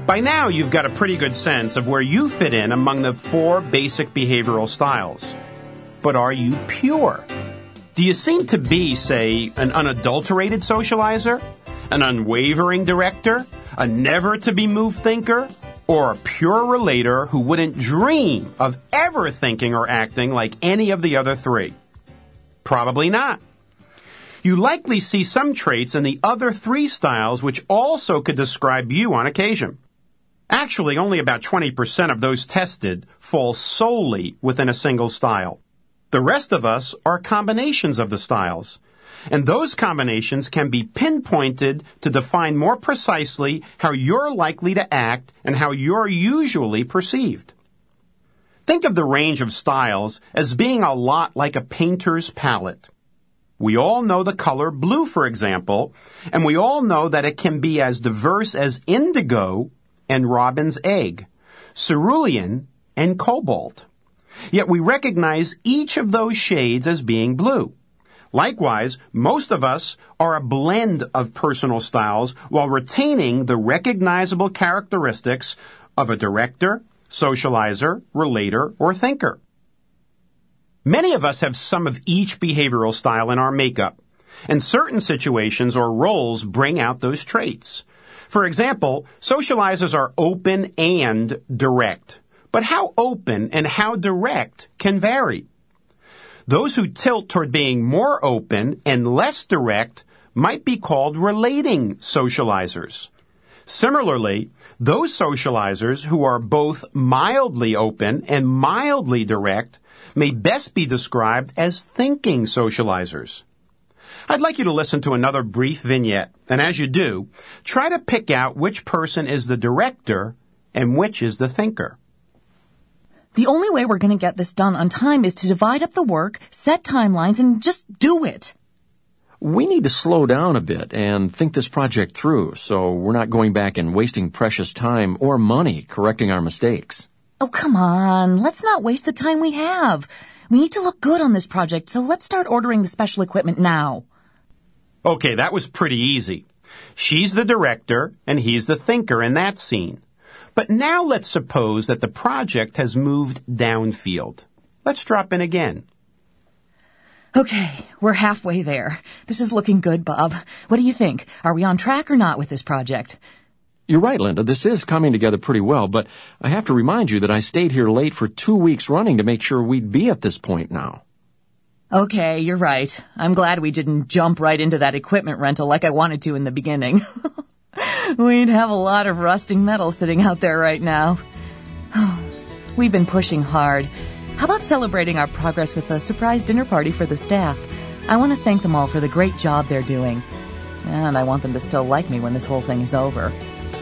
By now, you've got a pretty good sense of where you fit in among the 4 basic behavioral styles. But are you pure? Do you seem to be, say, an unadulterated socializer, an unwavering director, a never-to-be-moved thinker, or a pure relator who wouldn't dream of ever thinking or acting like any of the other 3? Probably not. You likely see some traits in the other 3 styles which also could describe you on occasion. Actually, only about 20% of those tested fall solely within a single style. The rest of us are combinations of the styles, and those combinations can be pinpointed to define more precisely how you're likely to act and how you're usually perceived. Think of the range of styles as being a lot like a painter's palette. We all know the color blue, for example, and we all know that it can be as diverse as indigo and robin's egg, cerulean and cobalt. Yet we recognize each of those shades as being blue. Likewise, most of us are a blend of personal styles while retaining the recognizable characteristics of a director, socializer, relator, or thinker. Many of us have some of each behavioral style in our makeup, and certain situations or roles bring out those traits. For example, socializers are open and direct. But how open and how direct can vary. Those who tilt toward being more open and less direct might be called relating socializers. Similarly, those socializers who are both mildly open and mildly direct may best be described as thinking socializers. I'd like you to listen to another brief vignette, and as you do, try to pick out which person is the director and which is the thinker. The only way we're going to get this done on time is to divide up the work, set timelines, and just do it. We need to slow down a bit and think this project through so we're not going back and wasting precious time or money correcting our mistakes. Oh, come on. Let's not waste the time we have. We need to look good on this project, so let's start ordering the special equipment now. Okay, that was pretty easy. She's the director and he's the thinker in that scene. But now let's suppose that the project has moved downfield. Let's drop in again. Okay, we're halfway there. This is looking good, Bob. What do you think? Are we on track or not with this project? You're right, Linda. This is coming together pretty well, but I have to remind you that I stayed here late for 2 weeks running to make sure we'd be at this point now. Okay, you're right. I'm glad we didn't jump right into that equipment rental like I wanted to in the beginning. We'd have a lot of rusting metal sitting out there right now. We've been pushing hard. How about celebrating our progress with a surprise dinner party for the staff? I want to thank them all for the great job they're doing. And I want them to still like me when this whole thing is over.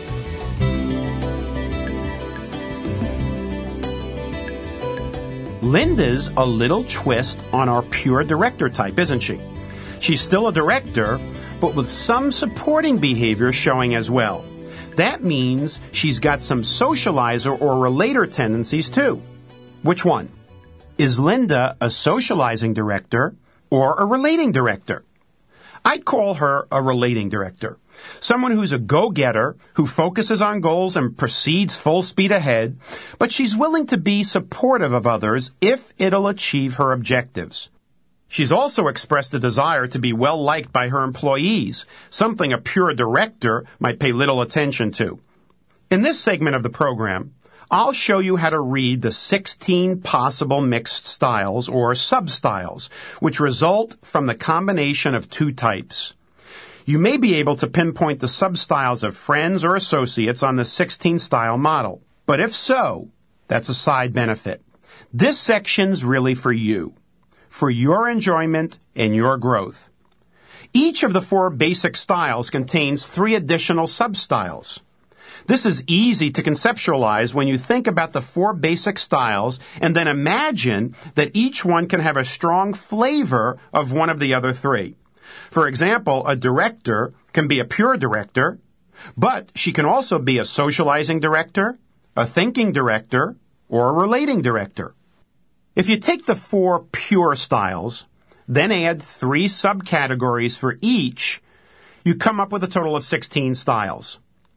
Linda's a little twist on our pure director type, isn't she? She's still a director, but with some supporting behavior showing as well. That means she's got some socializer or relator tendencies too. Which one? Is Linda a socializing director or a relating director? I'd call her a relating director. Someone who's a go-getter, who focuses on goals and proceeds full speed ahead, but she's willing to be supportive of others if it'll achieve her objectives. She's also expressed a desire to be well-liked by her employees, something a pure director might pay little attention to. In this segment of the program, I'll show you how to read the 16 possible mixed styles or sub-styles, which result from the combination of 2 types. You may be able to pinpoint the sub-styles of friends or associates on the 16-style model, but if so, that's a side benefit. This section's really for you, for your enjoyment and your growth. Each of the 4 basic styles contains 3 additional sub-styles. This is easy to conceptualize when you think about the 4 basic styles and then imagine that each one can have a strong flavor of one of the other 3. For example, a director can be a pure director, but she can also be a socializing director, a thinking director, or a relating director. If you take the 4 pure styles, then add 3 subcategories for each, you come up with a total of 16 styles.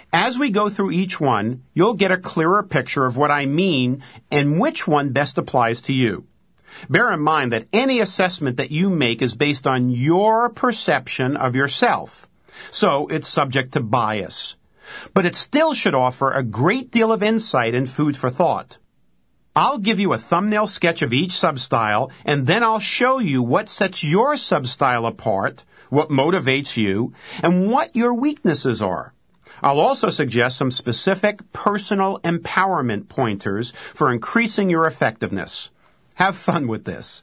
As we go through each one, you'll get a clearer picture of what I mean and which one best applies to you. Bear in mind that any assessment that you make is based on your perception of yourself, so it's subject to bias. But it still should offer a great deal of insight and food for thought. I'll give you a thumbnail sketch of each substyle, and then I'll show you what sets your substyle apart, what motivates you, and what your weaknesses are. I'll also suggest some specific personal empowerment pointers for increasing your effectiveness. Have fun with this.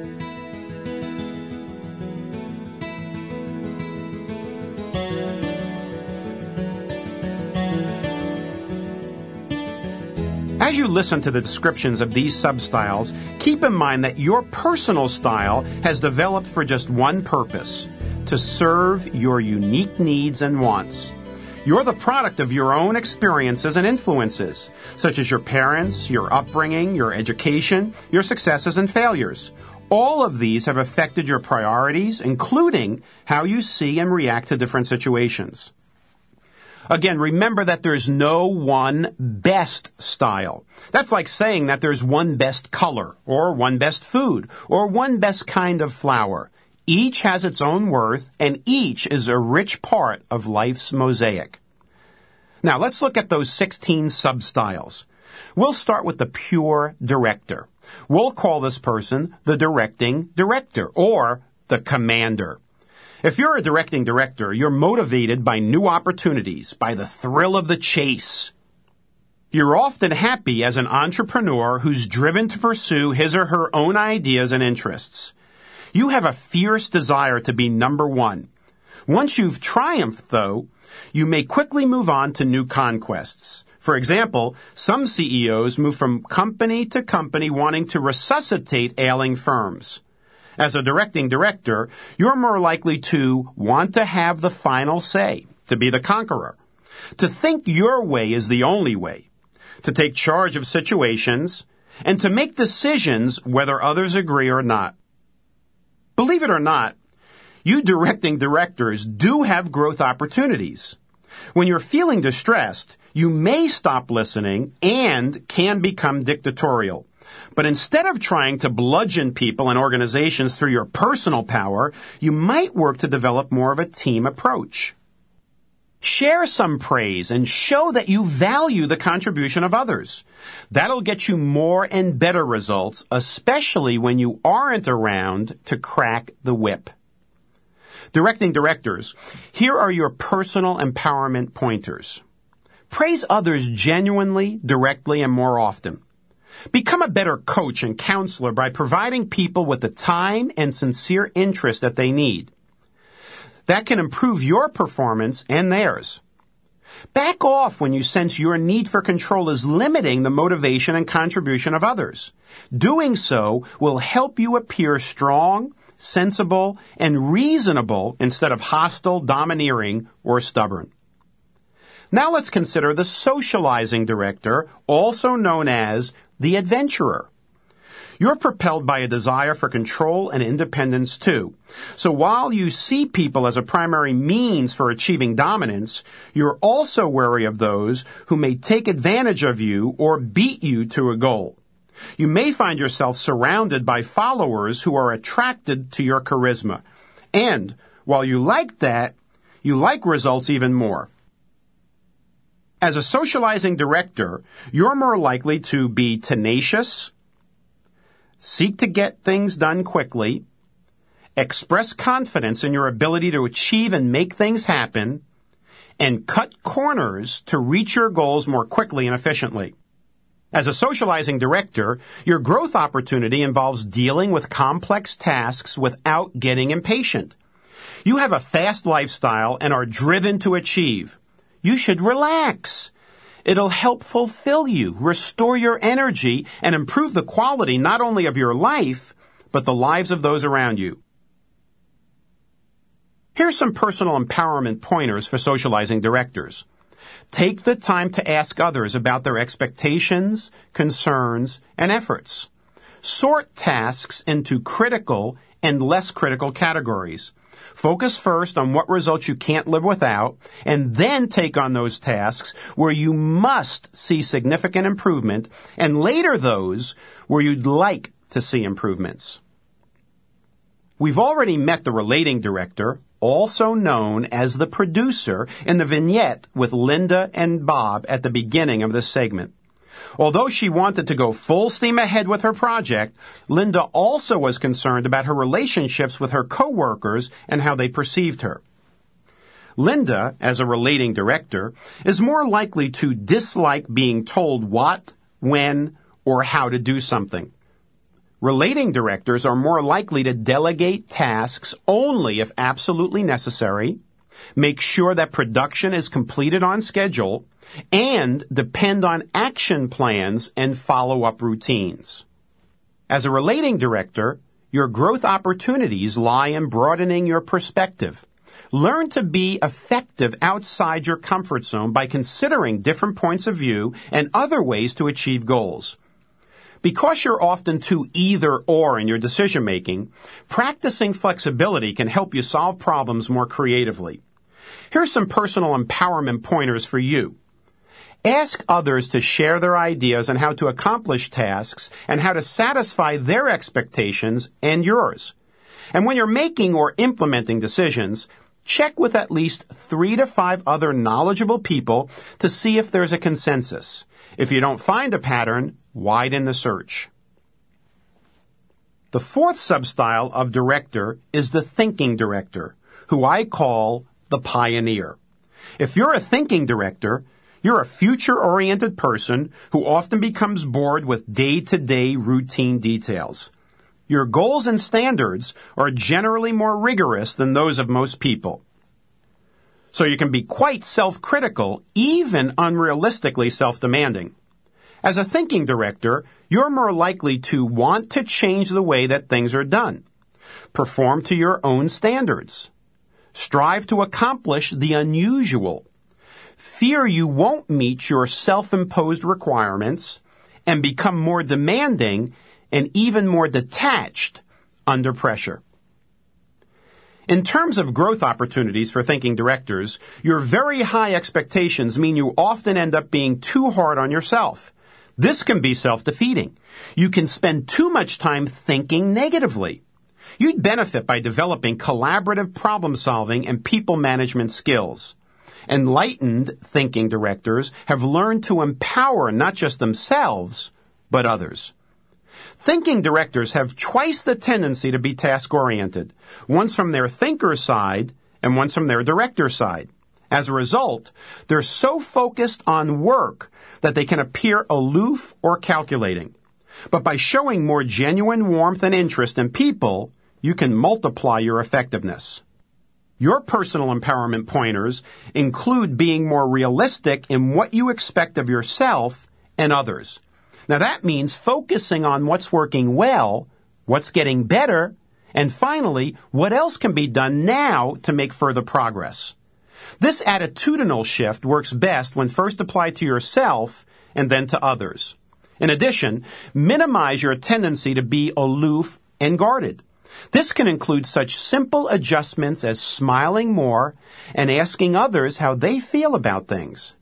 As you listen to the descriptions of these substyles, keep in mind that your personal style has developed for just one purpose: to serve your unique needs and wants. You're the product of your own experiences and influences, such as your parents, your upbringing, your education, your successes and failures. All of these have affected your priorities, including how you see and react to different situations. Again, remember that there's no one best style. That's like saying that there's one best color, or one best food, or one best kind of flower. Each has its own worth, and each is a rich part of life's mosaic. Now, let's look at those 16 substyles. We'll start with the pure director. We'll call this person the directing director, or the commander. If you're a directing director, you're motivated by new opportunities, by the thrill of the chase. You're often happy as an entrepreneur who's driven to pursue his or her own ideas and interests. You have a fierce desire to be number one. Once you've triumphed, though, you may quickly move on to new conquests. For example, some CEOs move from company to company wanting to resuscitate ailing firms. As a directing director, you're more likely to want to have the final say, to be the conqueror, to think your way is the only way, to take charge of situations, and to make decisions whether others agree or not. Believe it or not, you directing directors do have growth opportunities. When you're feeling distressed, you may stop listening and can become dictatorial. But instead of trying to bludgeon people and organizations through your personal power, you might work to develop more of a team approach. Share some praise and show that you value the contribution of others. That'll get you more and better results, especially when you aren't around to crack the whip. Directing directors, here are your personal empowerment pointers. Praise others genuinely, directly, and more often. Become a better coach and counselor by providing people with the time and sincere interest that they need. That can improve your performance and theirs. Back off when you sense your need for control is limiting the motivation and contribution of others. Doing so will help you appear strong, sensible, and reasonable instead of hostile, domineering, or stubborn. Now let's consider the socializing director, also known as the adventurer. You're propelled by a desire for control and independence too. So while you see people as a primary means for achieving dominance, you're also wary of those who may take advantage of you or beat you to a goal. You may find yourself surrounded by followers who are attracted to your charisma. And while you like that, you like results even more. As a socializing director, you're more likely to be tenacious, seek to get things done quickly, express confidence in your ability to achieve and make things happen, and cut corners to reach your goals more quickly and efficiently. As a socializing director, your growth opportunity involves dealing with complex tasks without getting impatient. You have a fast lifestyle and are driven to achieve. You should relax. It'll help fulfill you, restore your energy, and improve the quality not only of your life, but the lives of those around you. Here's some personal empowerment pointers for socializing directors. Take the time to ask others about their expectations, concerns, and efforts. Sort tasks into critical and less critical categories. Focus first on what results you can't live without, and then take on those tasks where you must see significant improvement, and later those where you'd like to see improvements. We've already met the relating director, also known as the producer, in the vignette with Linda and Bob at the beginning of this segment. Although she wanted to go full steam ahead with her project, Linda also was concerned about her relationships with her coworkers and how they perceived her. Linda, as a relating director, is more likely to dislike being told what, when, or how to do something. Relating directors are more likely to delegate tasks only if absolutely necessary, make sure that production is completed on schedule, and depend on action plans and follow-up routines. As a relating director, your growth opportunities lie in broadening your perspective. Learn to be effective outside your comfort zone by considering different points of view and other ways to achieve goals. Because you're often too either-or in your decision-making, practicing flexibility can help you solve problems more creatively. Here's some personal empowerment pointers for you. Ask others to share their ideas on how to accomplish tasks and how to satisfy their expectations and yours. And when you're making or implementing decisions, check with at least 3 to 5 other knowledgeable people to see if there's a consensus. If you don't find a pattern, widen the search. The fourth substyle of director is the thinking director, who I call the pioneer. If you're a thinking director, you're a future-oriented person who often becomes bored with day-to-day routine details. Your goals and standards are generally more rigorous than those of most people. So you can be quite self-critical, even unrealistically self-demanding. As a thinking director, you're more likely to want to change the way that things are done. Perform to your own standards. Strive to accomplish the unusual. Fear you won't meet your self-imposed requirements, and become more demanding and even more detached under pressure. In terms of growth opportunities for thinking directors, your very high expectations mean you often end up being too hard on yourself. This can be self-defeating. You can spend too much time thinking negatively. You'd benefit by developing collaborative problem-solving and people management skills. Enlightened thinking directors have learned to empower not just themselves, but others. Thinking directors have twice the tendency to be task-oriented, once from their thinker side and once from their director side. As a result, they're so focused on work that they can appear aloof or calculating. But by showing more genuine warmth and interest in people, you can multiply your effectiveness. Your personal empowerment pointers include being more realistic in what you expect of yourself and others. Now that means focusing on what's working well, what's getting better, and finally, what else can be done now to make further progress. This attitudinal shift works best when first applied to yourself and then to others. In addition, minimize your tendency to be aloof and guarded. This can include such simple adjustments as smiling more and asking others how they feel about things.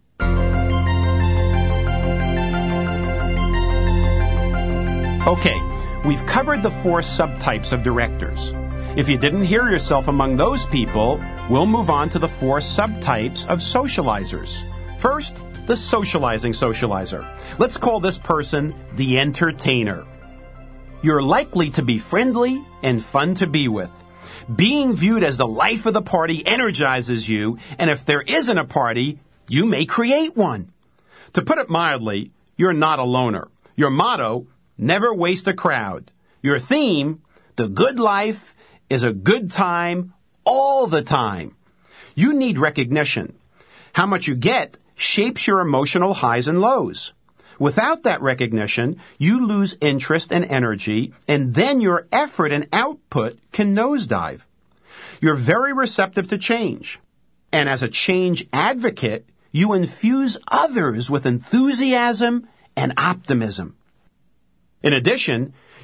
Okay, we've covered the 4 subtypes of directors. If you didn't hear yourself among those people, we'll move on to the 4 subtypes of socializers. First, the socializing socializer. Let's call this person the entertainer. You're likely to be friendly and fun to be with. Being viewed as the life of the party energizes you, and if there isn't a party, you may create one. To put it mildly, you're not a loner. Your motto, never waste a crowd. Your theme, the good life is a good time all the time. You need recognition. How much you get shapes your emotional highs and lows. Without that recognition, you lose interest and energy, and then your effort and output can nosedive. You're very receptive to change. And as a change advocate, you infuse others with enthusiasm and optimism. In addition,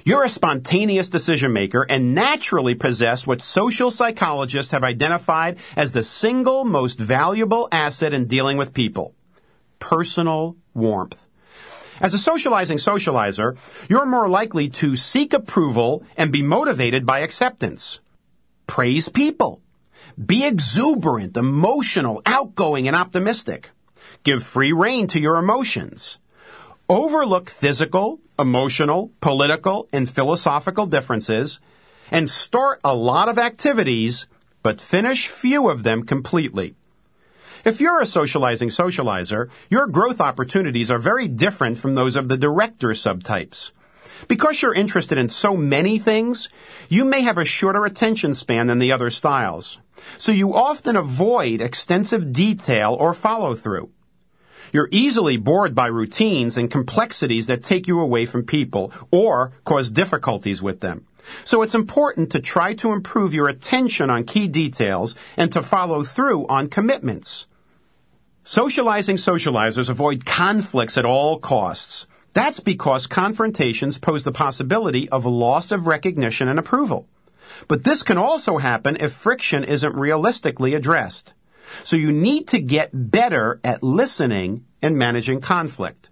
You're a spontaneous decision maker and naturally possess what social psychologists have identified as the single most valuable asset in dealing with people: personal warmth. As a socializing socializer, you're more likely to seek approval and be motivated by acceptance. Praise people. Be exuberant, emotional, outgoing, and optimistic. Give free rein to your emotions. Overlook physical, emotional, political, and philosophical differences, and start a lot of activities, but finish few of them completely. If you're a socializing socializer, your growth opportunities are very different from those of the director subtypes. Because you're interested in so many things, you may have a shorter attention span than the other styles, so you often avoid extensive detail or follow-through. You're easily bored by routines and complexities that take you away from people or cause difficulties with them. So it's important to try to improve your attention on key details and to follow through on commitments. Socializing socializers avoid conflicts at all costs. That's because confrontations pose the possibility of loss of recognition and approval. But this can also happen if friction isn't realistically addressed. So you need to get better at listening and managing conflict.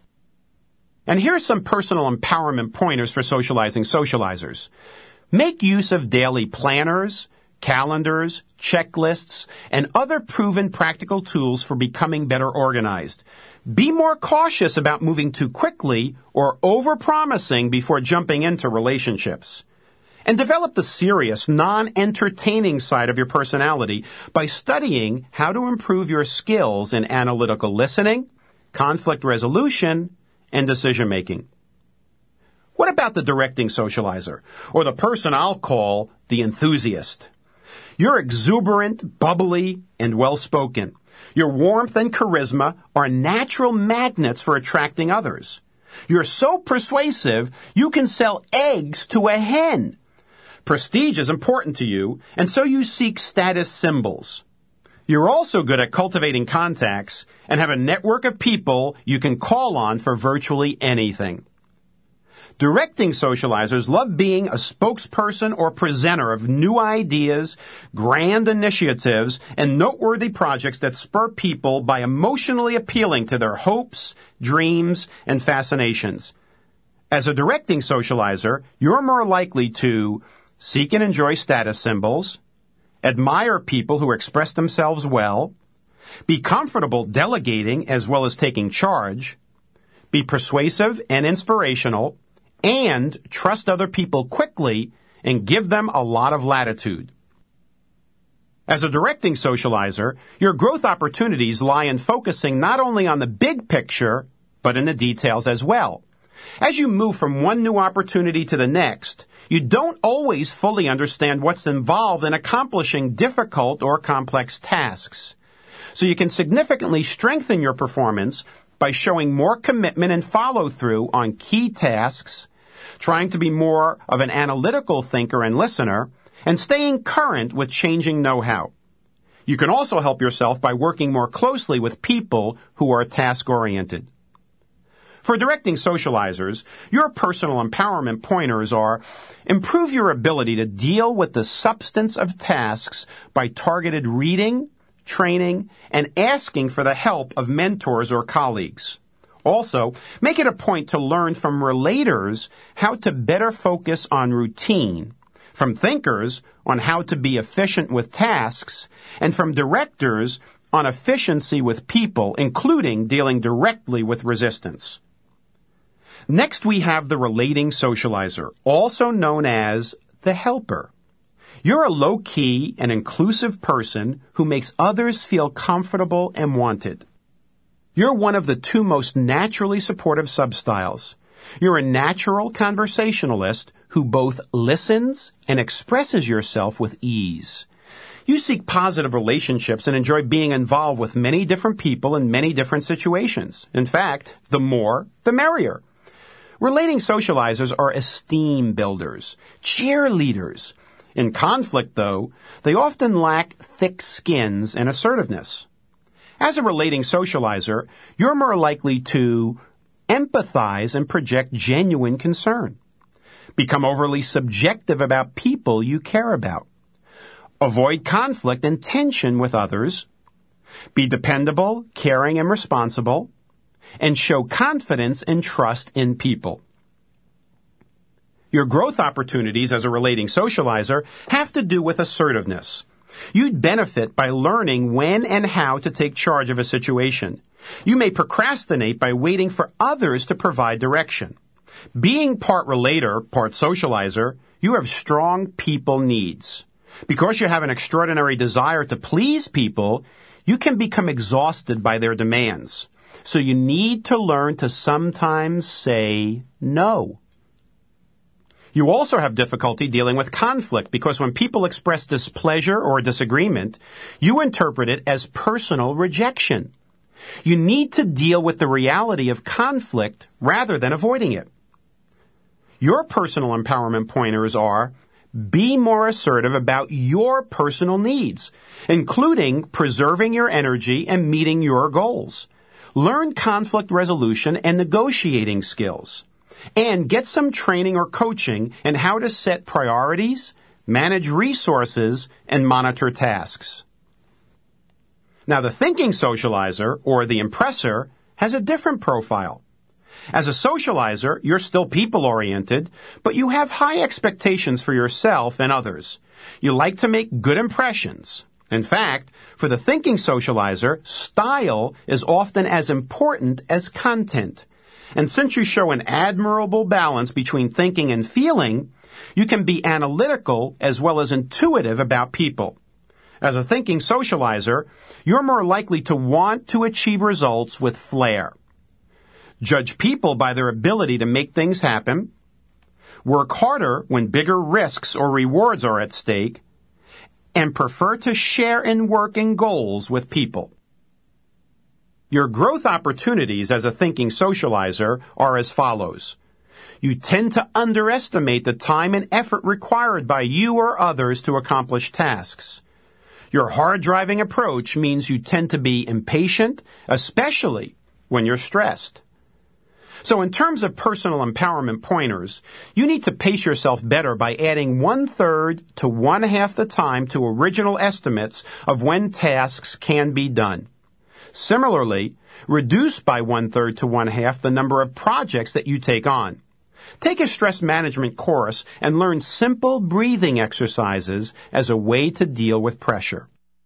And here's some personal empowerment pointers for socializing socializers. Make use of daily planners, calendars, checklists, and other proven practical tools for becoming better organized. Be more cautious about moving too quickly or overpromising before jumping into relationships. And develop the serious, non-entertaining side of your personality by studying how to improve your skills in analytical listening, conflict resolution, and decision-making. What about the directing socializer, or the person I'll call the enthusiast? You're exuberant, bubbly, and well-spoken. Your warmth and charisma are natural magnets for attracting others. You're so persuasive, you can sell eggs to a hen. Prestige is important to you, and so you seek status symbols. You're also good at cultivating contacts and have a network of people you can call on for virtually anything. Directing socializers love being a spokesperson or presenter of new ideas, grand initiatives, and noteworthy projects that spur people by emotionally appealing to their hopes, dreams, and fascinations. As a directing socializer, you're more likely to seek and enjoy status symbols, admire people who express themselves well, be comfortable delegating as well as taking charge, be persuasive and inspirational, and trust other people quickly and give them a lot of latitude. As a directing socializer, your growth opportunities lie in focusing not only on the big picture, but in the details as well. As you move from one new opportunity to the next, you don't always fully understand what's involved in accomplishing difficult or complex tasks. So you can significantly strengthen your performance by showing more commitment and follow-through on key tasks, trying to be more of an analytical thinker and listener, and staying current with changing know-how. You can also help yourself by working more closely with people who are task-oriented. For directing socializers, your personal empowerment pointers are: improve your ability to deal with the substance of tasks by targeted reading, training, and asking for the help of mentors or colleagues. Also, make it a point to learn from relators how to better focus on routine, from thinkers on how to be efficient with tasks, and from directors on efficiency with people, including dealing directly with resistance. Next, we have the relating socializer, also known as the helper. You're a low-key and inclusive person who makes others feel comfortable and wanted. You're one of the two most naturally supportive substyles. You're a natural conversationalist who both listens and expresses yourself with ease. You seek positive relationships and enjoy being involved with many different people in many different situations. In fact, the more, the merrier. Relating socializers are esteem builders, cheerleaders. In conflict, though, they often lack thick skins and assertiveness. As a relating socializer, you're more likely to empathize and project genuine concern. Become overly subjective about people you care about. Avoid conflict and tension with others. Be dependable, caring, and responsible. And show confidence and trust in people. Your growth opportunities as a relating socializer have to do with assertiveness. You'd benefit by learning when and how to take charge of a situation. You may procrastinate by waiting for others to provide direction. Being part relator, part socializer, you have strong people needs. Because you have an extraordinary desire to please people, you can become exhausted by their demands. So you need to learn to sometimes say no. You also have difficulty dealing with conflict because when people express displeasure or disagreement, you interpret it as personal rejection. You need to deal with the reality of conflict rather than avoiding it. Your personal empowerment pointers are: be more assertive about your personal needs, including preserving your energy and meeting your goals. Learn conflict resolution and negotiating skills. And get some training or coaching in how to set priorities, manage resources, and monitor tasks. Now, the thinking socializer, or the impressor, has a different profile. As a socializer, you're still people-oriented, but you have high expectations for yourself and others. You like to make good impressions. In fact, for the thinking socializer, style is often as important as content. And since you show an admirable balance between thinking and feeling, you can be analytical as well as intuitive about people. As a thinking socializer, you're more likely to want to achieve results with flair. Judge people by their ability to make things happen. Work harder when bigger risks or rewards are at stake. And prefer to share in work and goals with people. Your growth opportunities as a thinking socializer are as follows. You tend to underestimate the time and effort required by you or others to accomplish tasks. Your hard-driving approach means you tend to be impatient, especially when you're stressed. So in terms of personal empowerment pointers, you need to pace yourself better by adding 1/3 to 1/2 the time to original estimates of when tasks can be done. Similarly, reduce by 1/3 to 1/2 the number of projects that you take on. Take a stress management course and learn simple breathing exercises as a way to deal with pressure.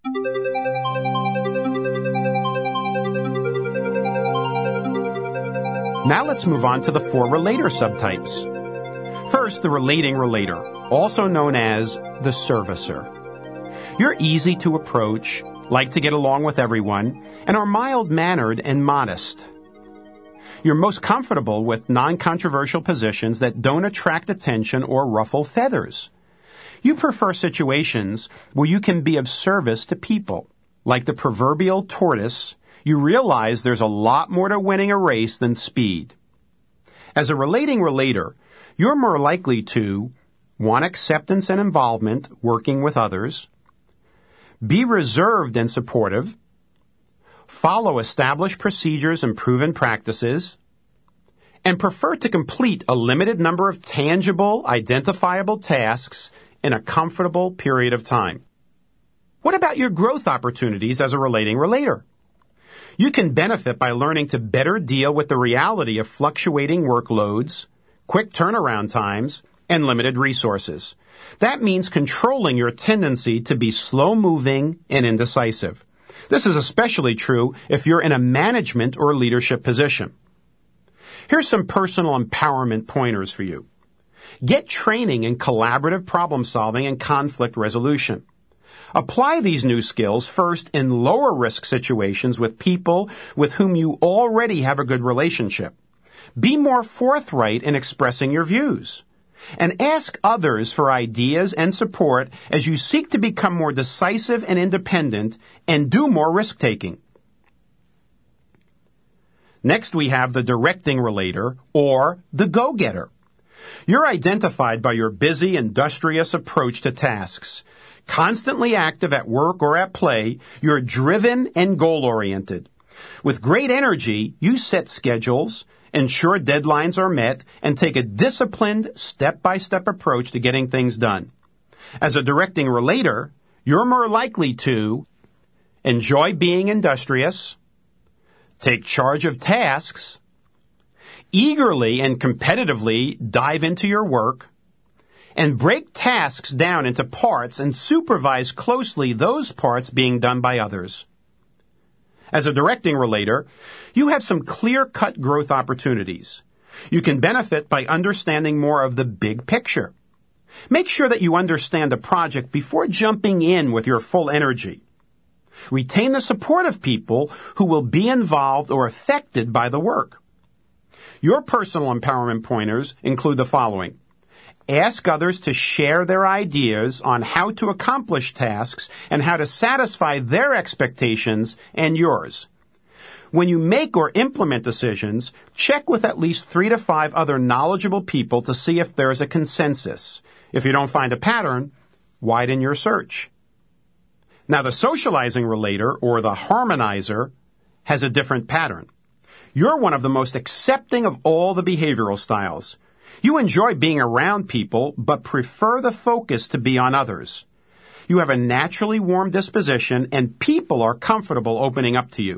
Now let's move on to the 4 relator subtypes. First, the relating relator, also known as the servicer. You're easy to approach, like to get along with everyone, and are mild-mannered and modest. You're most comfortable with non-controversial positions that don't attract attention or ruffle feathers. You prefer situations where you can be of service to people. Like the proverbial tortoise, you realize there's a lot more to winning a race than speed. As a relating relator, you're more likely to want acceptance and involvement working with others, be reserved and supportive, follow established procedures and proven practices, and prefer to complete a limited number of tangible, identifiable tasks in a comfortable period of time. What about your growth opportunities as a relating relator? You can benefit by learning to better deal with the reality of fluctuating workloads, quick turnaround times, and limited resources. That means controlling your tendency to be slow-moving and indecisive. This is especially true if you're in a management or leadership position. Here's some personal empowerment pointers for you. Get training in collaborative problem solving and conflict resolution. Apply these new skills first in lower risk situations with people with whom you already have a good relationship. Be more forthright in expressing your views. And ask others for ideas and support as you seek to become more decisive and independent and do more risk-taking. Next, we have the directing relator, or the go-getter. You're identified by your busy, industrious approach to tasks. Constantly active at work or at play, you're driven and goal-oriented. With great energy, you set schedules ensure deadlines are met, and take a disciplined, step-by-step approach to getting things done. As a directing relator, you're more likely to enjoy being industrious, take charge of tasks, eagerly and competitively dive into your work, and break tasks down into parts and supervise closely those parts being done by others. As a directing relator, you have some clear-cut growth opportunities. You can benefit by understanding more of the big picture. Make sure that you understand the project before jumping in with your full energy. Retain the support of people who will be involved or affected by the work. Your personal empowerment pointers include the following. Ask others to share their ideas on how to accomplish tasks and how to satisfy their expectations and yours. When you make or implement decisions, check with at least 3 to 5 other knowledgeable people to see if there is a consensus. If you don't find a pattern, widen your search. Now, the socializing relator, or the harmonizer, has a different pattern. You're one of the most accepting of all the behavioral styles. You enjoy being around people, but prefer the focus to be on others. You have a naturally warm disposition, and people are comfortable opening up to you.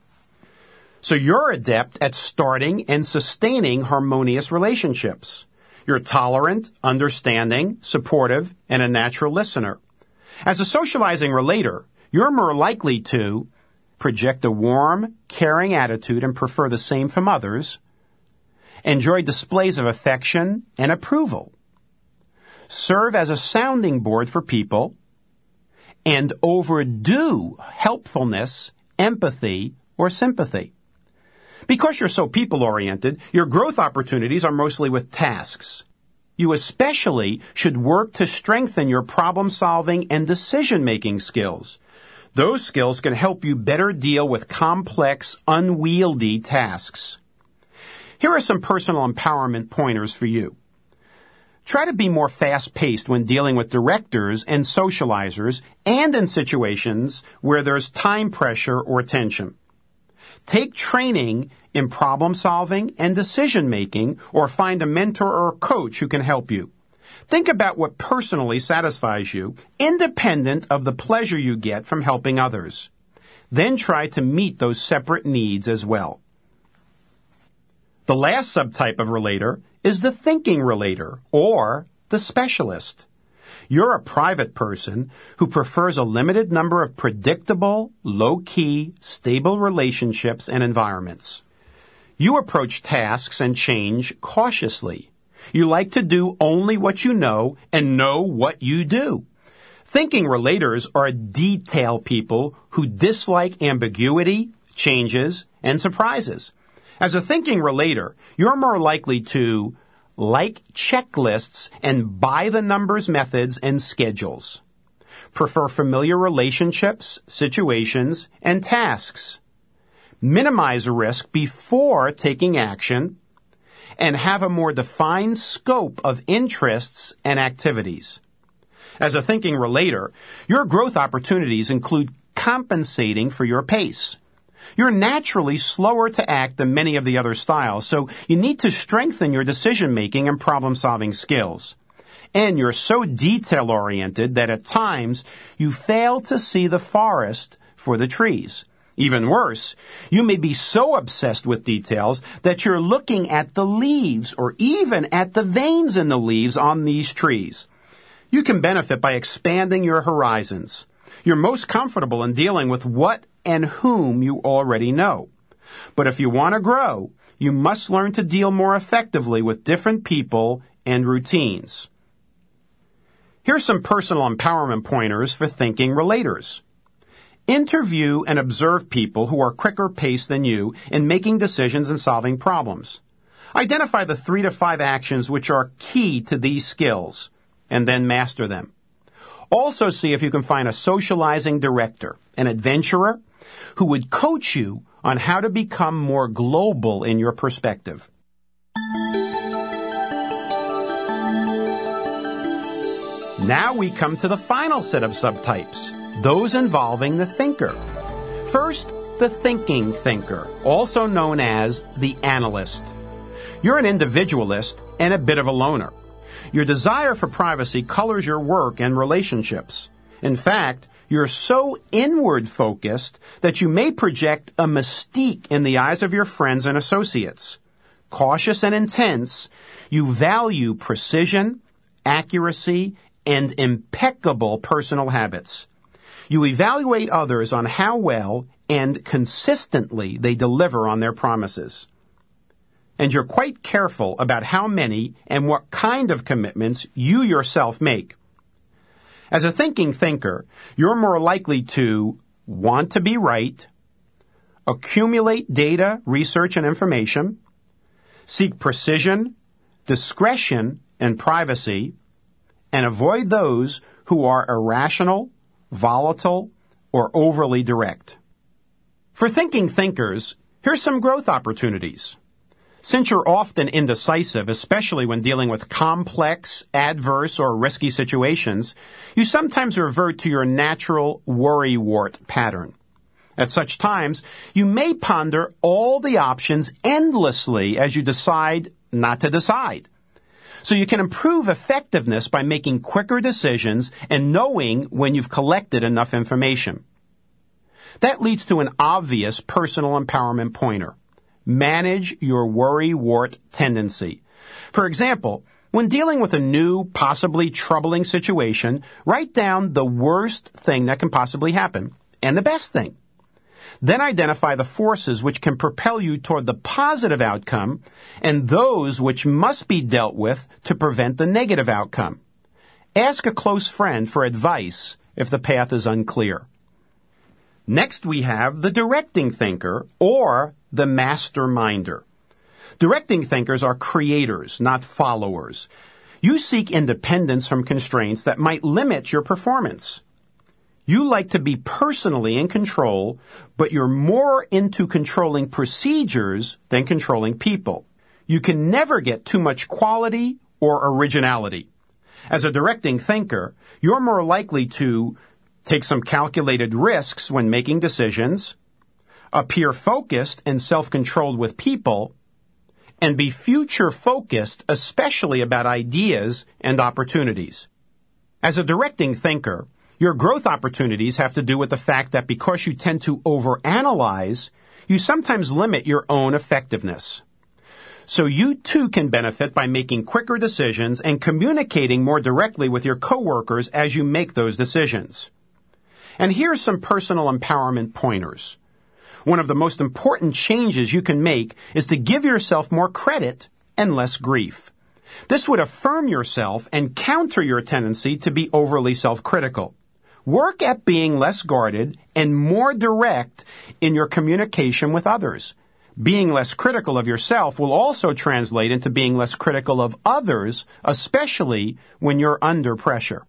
So you're adept at starting and sustaining harmonious relationships. You're tolerant, understanding, supportive, and a natural listener. As a socializing relator, you're more likely to project a warm, caring attitude and prefer the same from others, enjoy displays of affection and approval, serve as a sounding board for people, and overdo helpfulness, empathy, or sympathy. Because you're so people-oriented, your growth opportunities are mostly with tasks. You especially should work to strengthen your problem-solving and decision-making skills. Those skills can help you better deal with complex, unwieldy tasks. Here are some personal empowerment pointers for you. Try to be more fast-paced when dealing with directors and socializers and in situations where there's time pressure or tension. Take training in problem-solving and decision-making, or find a mentor or coach who can help you. Think about what personally satisfies you, independent of the pleasure you get from helping others. Then try to meet those separate needs as well. The last subtype of relator is the thinking relator, or the specialist. You're a private person who prefers a limited number of predictable, low-key, stable relationships and environments. You approach tasks and change cautiously. You like to do only what you know and know what you do. Thinking relators are detail people who dislike ambiguity, changes, and surprises. As a thinking relator, you're more likely to like checklists and by-the-numbers methods and schedules. Prefer familiar relationships, situations, and tasks. Minimize risk before taking action, and have a more defined scope of interests and activities. As a thinking relator, your growth opportunities include compensating for your pace. You're naturally slower to act than many of the other styles, so you need to strengthen your decision-making and problem-solving skills. And you're so detail-oriented that at times you fail to see the forest for the trees. Even worse, you may be so obsessed with details that you're looking at the leaves or even at the veins in the leaves on these trees. You can benefit by expanding your horizons. You're most comfortable in dealing with what and whom you already know. But if you want to grow, you must learn to deal more effectively with different people and routines. Here's some personal empowerment pointers for thinking relators. Interview and observe people who are quicker paced than you in making decisions and solving problems. Identify the 3 to 5 actions which are key to these skills, and then master them. Also see if you can find a socializing director, an adventurer, who would coach you on how to become more global in your perspective. Now we come to the final set of subtypes, those involving the thinker. First, the thinking thinker, also known as the analyst. You're an individualist and a bit of a loner. Your desire for privacy colors your work and relationships. In fact, you're so inward-focused that you may project a mystique in the eyes of your friends and associates. Cautious and intense, you value precision, accuracy, and impeccable personal habits. You evaluate others on how well and consistently they deliver on their promises. And you're quite careful about how many and what kind of commitments you yourself make. As a thinking thinker, you're more likely to want to be right, accumulate data, research, and information, seek precision, discretion, and privacy, and avoid those who are irrational, volatile, or overly direct. For thinking thinkers, here's some growth opportunities. Since you're often indecisive, especially when dealing with complex, adverse, or risky situations, you sometimes revert to your natural worrywart pattern. At such times, you may ponder all the options endlessly as you decide not to decide. So you can improve effectiveness by making quicker decisions and knowing when you've collected enough information. That leads to an obvious personal empowerment pointer. Manage your worry-wart tendency. For example, when dealing with a new, possibly troubling situation, write down the worst thing that can possibly happen and the best thing. Then identify the forces which can propel you toward the positive outcome and those which must be dealt with to prevent the negative outcome. Ask a close friend for advice if the path is unclear. Next, we have the directing thinker, or the masterminder. Directing thinkers are creators, not followers. You seek independence from constraints that might limit your performance. You like to be personally in control, but you're more into controlling procedures than controlling people. You can never get too much quality or originality. As a directing thinker, you're more likely to take some calculated risks when making decisions, appear focused and self-controlled with people, and be future-focused, especially about ideas and opportunities. As a directing thinker, your growth opportunities have to do with the fact that because you tend to overanalyze, you sometimes limit your own effectiveness. So you too can benefit by making quicker decisions and communicating more directly with your coworkers as you make those decisions. And here's some personal empowerment pointers. One of the most important changes you can make is to give yourself more credit and less grief. This would affirm yourself and counter your tendency to be overly self-critical. Work at being less guarded and more direct in your communication with others. Being less critical of yourself will also translate into being less critical of others, especially when you're under pressure.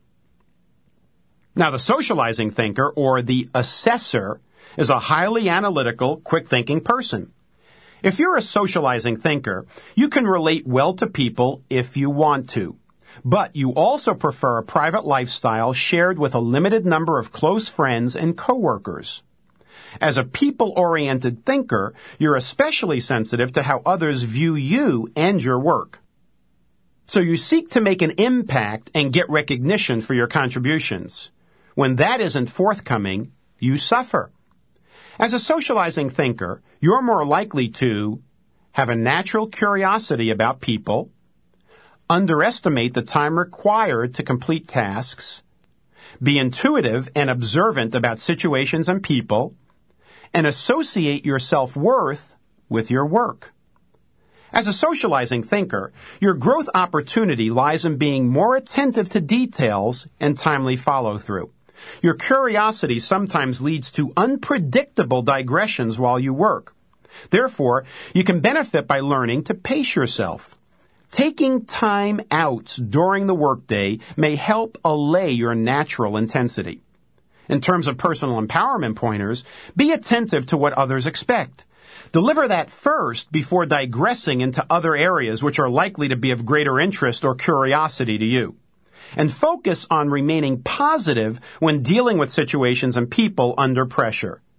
Now, the socializing thinker, or the assessor, is a highly analytical, quick-thinking person. If you're a socializing thinker, you can relate well to people if you want to. But you also prefer a private lifestyle shared with a limited number of close friends and coworkers. As a people-oriented thinker, you're especially sensitive to how others view you and your work. So you seek to make an impact and get recognition for your contributions. When that isn't forthcoming, you suffer. As a socializing thinker, you're more likely to have a natural curiosity about people, underestimate the time required to complete tasks, be intuitive and observant about situations and people, and associate your self-worth with your work. As a socializing thinker, your growth opportunity lies in being more attentive to details and timely follow-through. Your curiosity sometimes leads to unpredictable digressions while you work. Therefore, you can benefit by learning to pace yourself. Taking time out during the workday may help allay your natural intensity. In terms of personal empowerment pointers, be attentive to what others expect. Deliver that first before digressing into other areas which are likely to be of greater interest or curiosity to you. And focus on remaining positive when dealing with situations and people under pressure.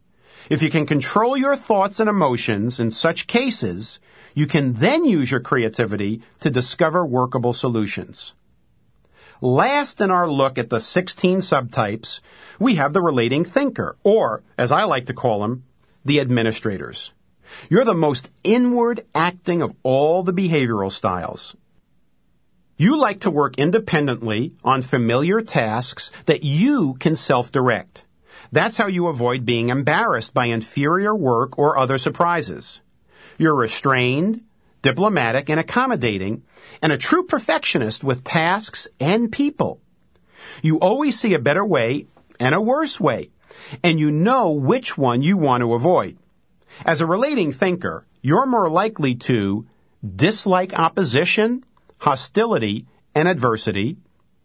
If you can control your thoughts and emotions in such cases, you can then use your creativity to discover workable solutions. Last in our look at the 16 subtypes, we have the relating thinker, or, as I like to call them, the administrators. You're the most inward acting of all the behavioral styles. You like to work independently on familiar tasks that you can self-direct. That's how you avoid being embarrassed by inferior work or other surprises. You're restrained, diplomatic, and accommodating, and a true perfectionist with tasks and people. You always see a better way and a worse way, and you know which one you want to avoid. As a relating thinker, you're more likely to dislike opposition, hostility, and adversity,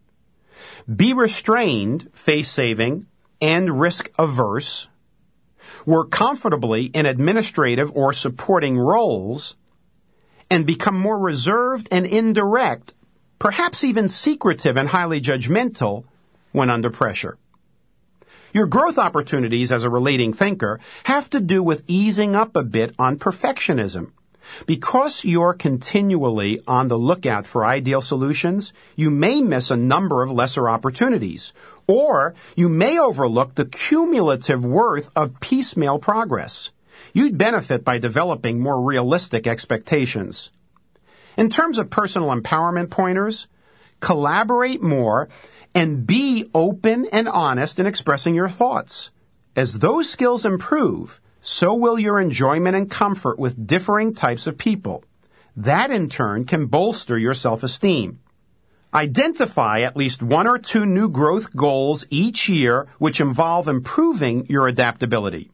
be restrained, face-saving, and risk-averse, work comfortably in administrative or supporting roles, and become more reserved and indirect, perhaps even secretive and highly judgmental when under pressure. Your growth opportunities as a relating thinker have to do with easing up a bit on perfectionism. Because you're continually on the lookout for ideal solutions, you may miss a number of lesser opportunities, or you may overlook the cumulative worth of piecemeal progress. You'd benefit by developing more realistic expectations. In terms of personal empowerment pointers, collaborate more and be open and honest in expressing your thoughts. As those skills improve, so will your enjoyment and comfort with differing types of people. That, in turn, can bolster your self-esteem. Identify at least 1 or 2 new growth goals each year which involve improving your adaptability.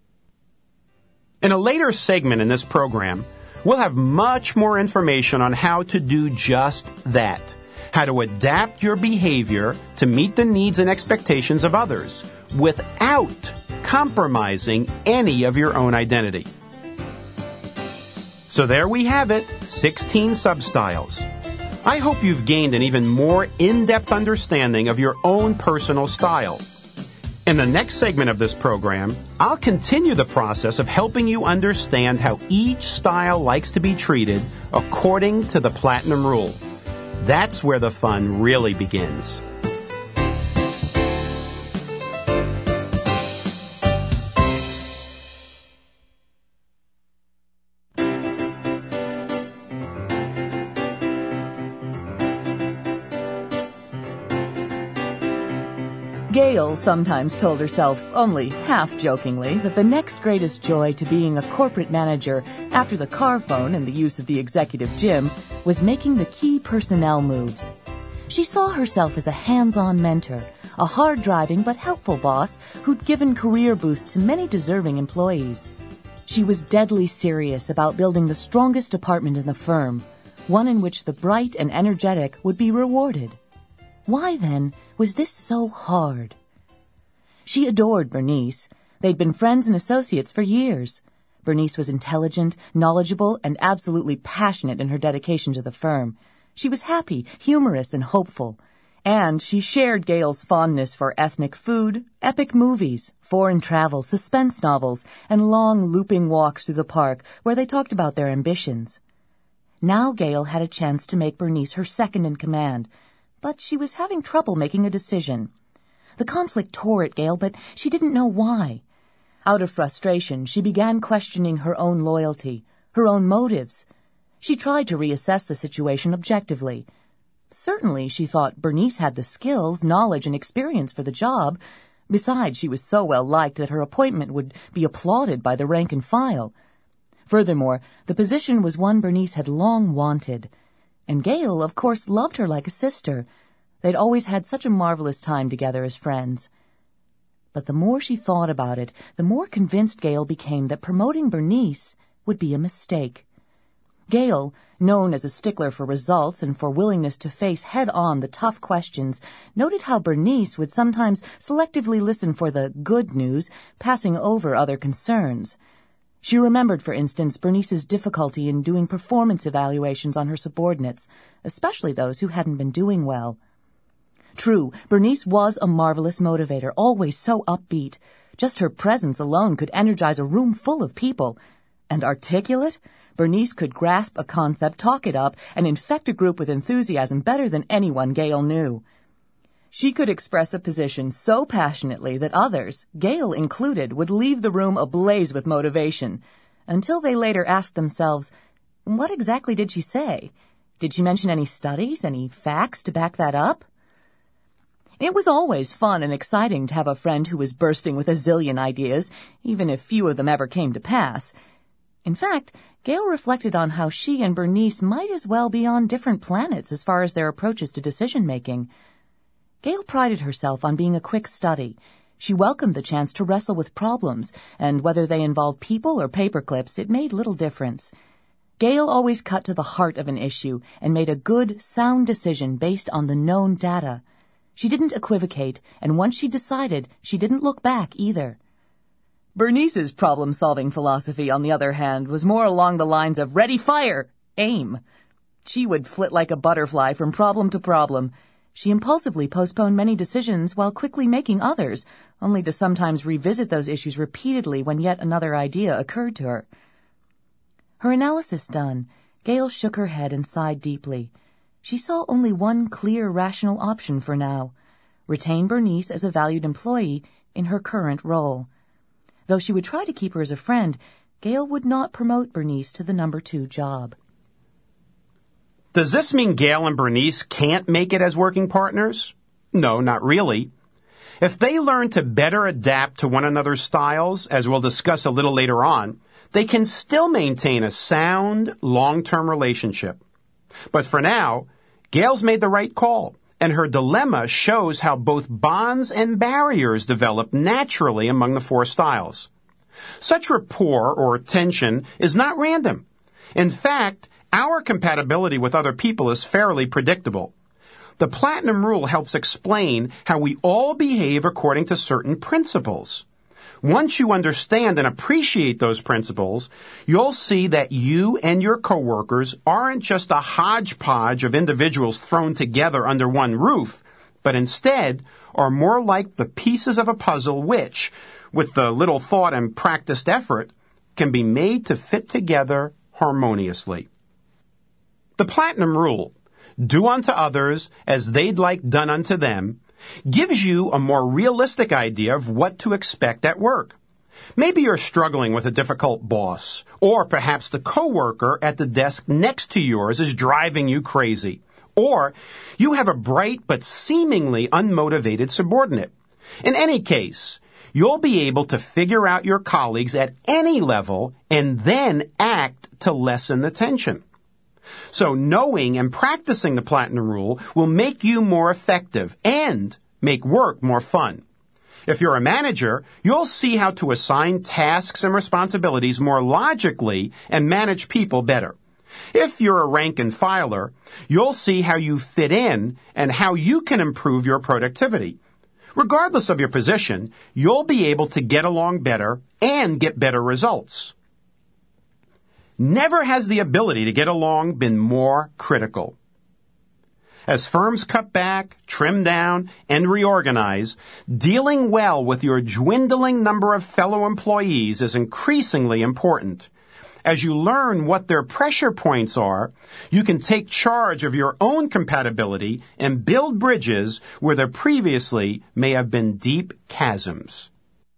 In a later segment in this program, we'll have much more information on how to do just that, how to adapt your behavior to meet the needs and expectations of others without compromising any of your own identity. So there we have it, 16 substyles. I hope you've gained an even more in-depth understanding of your own personal style. In the next segment of this program, I'll continue the process of helping you understand how each style likes to be treated according to the Platinum Rule. That's where the fun really begins. Gail sometimes told herself, only half-jokingly, that the next greatest joy to being a corporate manager after the car phone and the use of the executive gym was making the key personnel moves. She saw herself as a hands-on mentor, a hard-driving but helpful boss who'd given career boosts to many deserving employees. She was deadly serious about building the strongest department in the firm, one in which the bright and energetic would be rewarded. Why, then, was this so hard? She adored Bernice. They'd been friends and associates for years. Bernice was intelligent, knowledgeable, and absolutely passionate in her dedication to the firm. She was happy, humorous, and hopeful. And she shared Gail's fondness for ethnic food, epic movies, foreign travel, suspense novels, and long looping walks through the park where they talked about their ambitions. Now Gail had a chance to make Bernice her second in command, but she was having trouble making a decision. The conflict tore at Gail, but she didn't know why. Out of frustration, she began questioning her own loyalty, her own motives. She tried to reassess the situation objectively. Certainly, she thought, Bernice had the skills, knowledge, and experience for the job. Besides, she was so well liked that her appointment would be applauded by the rank and file. Furthermore, the position was one Bernice had long wanted. And Gail, of course, loved her like a sister. They'd always had such a marvelous time together as friends. But the more she thought about it, the more convinced Gail became that promoting Bernice would be a mistake. Gail, known as a stickler for results and for willingness to face head-on the tough questions, noted how Bernice would sometimes selectively listen for the good news, passing over other concerns. She remembered, for instance, Bernice's difficulty in doing performance evaluations on her subordinates, especially those who hadn't been doing well. True, Bernice was a marvelous motivator, always so upbeat. Just her presence alone could energize a room full of people. And articulate? Bernice could grasp a concept, talk it up, and infect a group with enthusiasm better than anyone Gail knew. She could express a position so passionately that others, Gail included, would leave the room ablaze with motivation, until they later asked themselves, what exactly did she say? Did she mention any studies, any facts to back that up? It was always fun and exciting to have a friend who was bursting with a zillion ideas, even if few of them ever came to pass. In fact, Gail reflected on how she and Bernice might as well be on different planets as far as their approaches to decision-making. Gail prided herself on being a quick study. She welcomed the chance to wrestle with problems, and whether they involved people or paperclips, it made little difference. Gail always cut to the heart of an issue and made a good, sound decision based on the known data. She didn't equivocate, and once she decided, she didn't look back either. Bernice's problem-solving philosophy, on the other hand, was more along the lines of ready, fire, aim. She would flit like a butterfly from problem to problem. She impulsively postponed many decisions while quickly making others, only to sometimes revisit those issues repeatedly when yet another idea occurred to her. Her analysis done, Gail shook her head and sighed deeply. She saw only one clear, rational option for now: retain Bernice as a valued employee in her current role. Though she would try to keep her as a friend, Gail would not promote Bernice to the number 2 job. Does this mean Gail and Bernice can't make it as working partners? No, not really. If they learn to better adapt to one another's styles, as we'll discuss a little later on, they can still maintain a sound, long-term relationship. But for now, Gail's made the right call, and her dilemma shows how both bonds and barriers develop naturally among the 4 styles. Such rapport or tension is not random. In fact, our compatibility with other people is fairly predictable. The Platinum Rule helps explain how we all behave according to certain principles. Once you understand and appreciate those principles, you'll see that you and your coworkers aren't just a hodgepodge of individuals thrown together under one roof, but instead are more like the pieces of a puzzle which, with a little thought and practiced effort, can be made to fit together harmoniously. The Platinum Rule, do unto others as they'd like done unto them, gives you a more realistic idea of what to expect at work. Maybe you're struggling with a difficult boss, or perhaps the coworker at the desk next to yours is driving you crazy, or you have a bright but seemingly unmotivated subordinate. In any case, you'll be able to figure out your colleagues at any level and then act to lessen the tension. So knowing and practicing the Platinum Rule will make you more effective and make work more fun. If you're a manager, you'll see how to assign tasks and responsibilities more logically and manage people better. If you're a rank and filer, you'll see how you fit in and how you can improve your productivity. Regardless of your position, you'll be able to get along better and get better results. Never has the ability to get along been more critical. As firms cut back, trim down, and reorganize, dealing well with your dwindling number of fellow employees is increasingly important. As you learn what their pressure points are, you can take charge of your own compatibility and build bridges where there previously may have been deep chasms.